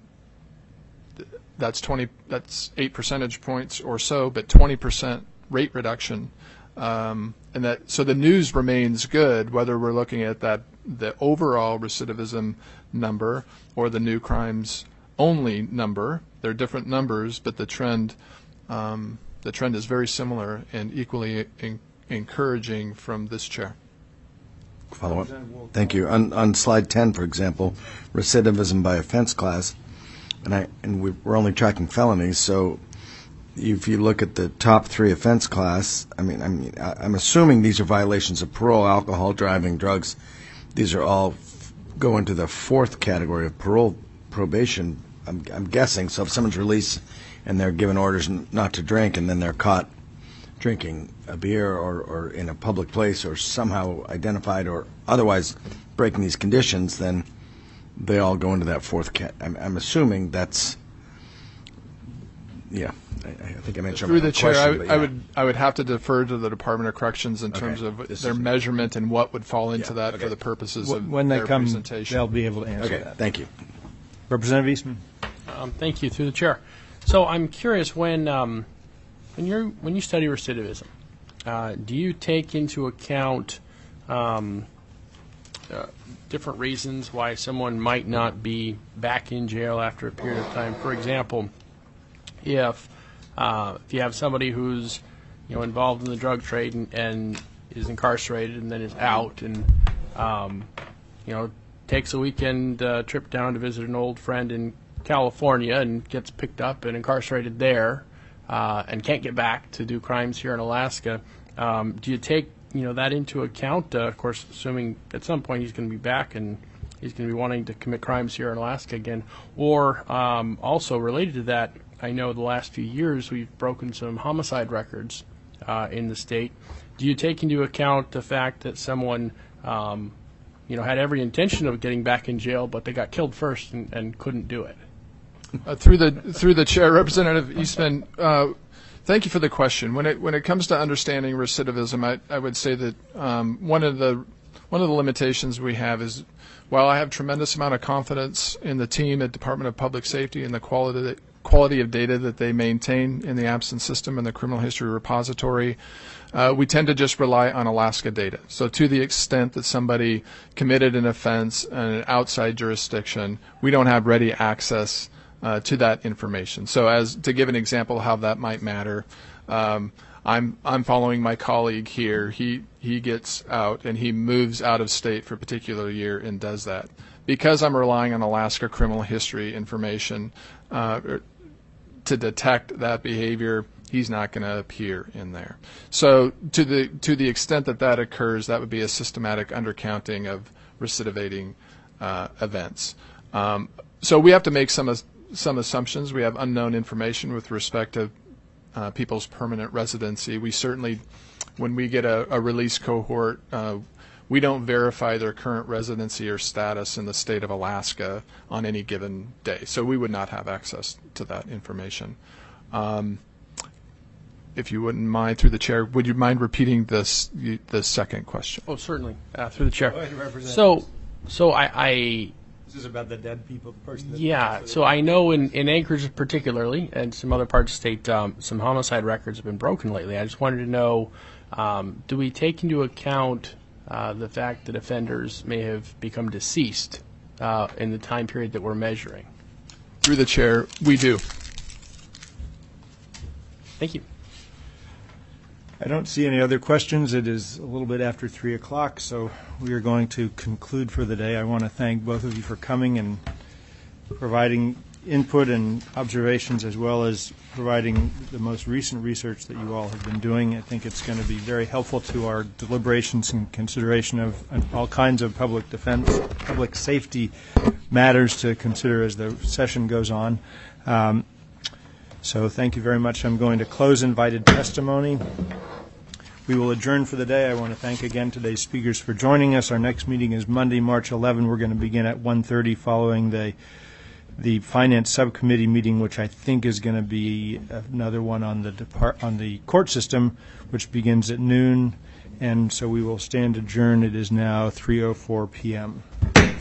that's twenty. That's eight percentage points or so, but twenty percent rate reduction. Um, and that so the news remains good, whether we're looking at that the overall recidivism number or the new crimes only number. They're different numbers, but the trend um, the trend is very similar and equally en- encouraging from this chair. Follow up. Thank you. On, on slide ten, for example, recidivism by offense class, and I and we, we're only tracking felonies. So, if you look at the top three offense class, I mean, I mean, I, I'm assuming these are violations of parole, alcohol, driving, drugs. These are all f- go into the fourth category of parole probation. I'm, I'm guessing. So, if someone's released and they're given orders n- not to drink, and then they're caught drinking a beer or, or in a public place or somehow identified or otherwise breaking these conditions, then they all go into that fourth cat. I'm, I'm assuming that's, yeah, I, I think I answered Through my the chair, question, I, but I yeah. would I would have to defer to the Department of Corrections in Okay. terms of This their is- measurement and what would fall into Yeah, that okay. for the purposes Wh- of When they their come, presentation. they'll be able to answer Okay, that. thank you. Representative Eastman. Um, thank you, through the chair. So I'm curious, when um, when you when you study recidivism, uh, do you take into account um, uh, different reasons why someone might not be back in jail after a period of time? For example, if uh, if you have somebody who's you know involved in the drug trade and, and is incarcerated and then is out and um, you know takes a weekend uh, trip down to visit an old friend in California and gets picked up and incarcerated there uh, and can't get back to do crimes here in Alaska, um, do you take you know that into account? Uh, of course, assuming at some point he's going to be back and he's going to be wanting to commit crimes here in Alaska again. Or um, also related to that, I know the last few years we've broken some homicide records uh, in the state. Do you take into account the fact that someone um, you know had every intention of getting back in jail, but they got killed first and, and couldn't do it? Uh, through the through the chair, Representative Eastman, uh, thank you for the question. When it when it comes to understanding recidivism, I, I would say that um, one of the one of the limitations we have is, while I have tremendous amount of confidence in the team at Department of Public Safety and the quality quality of data that they maintain in the absence system and the criminal history repository, uh, we tend to just rely on Alaska data. So to the extent that somebody committed an offense in an outside jurisdiction, we don't have ready access Uh, to that information. So, as to give an example how that might matter, um, I'm I'm following my colleague here. He he gets out and he moves out of state for a particular year and does that. Because I'm relying on Alaska criminal history information uh, to detect that behavior, he's not going to appear in there. So, to the to the extent that that occurs, that would be a systematic undercounting of recidivating uh, events. Um, so we have to make some as- some assumptions. We have unknown information with respect to uh, people's permanent residency. We certainly, when we get a, a release cohort, uh, we don't verify their current residency or status in the state of Alaska on any given day. So we would not have access to that information. Um, if you wouldn't mind, through the chair, would you mind repeating this the second question? Oh, certainly. Uh, through the chair. Go ahead, Representative. So, so I, I This is about the dead people, the person that yeah. So I know in, in Anchorage particularly, and some other parts of the state, um, some homicide records have been broken lately. I just wanted to know, um, do we take into account uh, the fact that offenders may have become deceased uh, in the time period that we're measuring? Through the chair, we do. Thank you. I don't see any other questions. It is a little bit after three o'clock, so we are going to conclude for the day. I want to thank both of you for coming and providing input and observations, as well as providing the most recent research that you all have been doing. I think it's going to be very helpful to our deliberations and consideration of all kinds of public defense, public safety matters to consider as the session goes on. Um, So thank you very much. I'm going to close invited testimony. We will adjourn for the day. I want to thank again today's speakers for joining us. Our next meeting is Monday, March eleventh. We're going to begin at one thirty following the the Finance Subcommittee meeting, which I think is going to be another one on the depart on the court system, which begins at noon. And so we will stand adjourned. It is now three oh four p.m.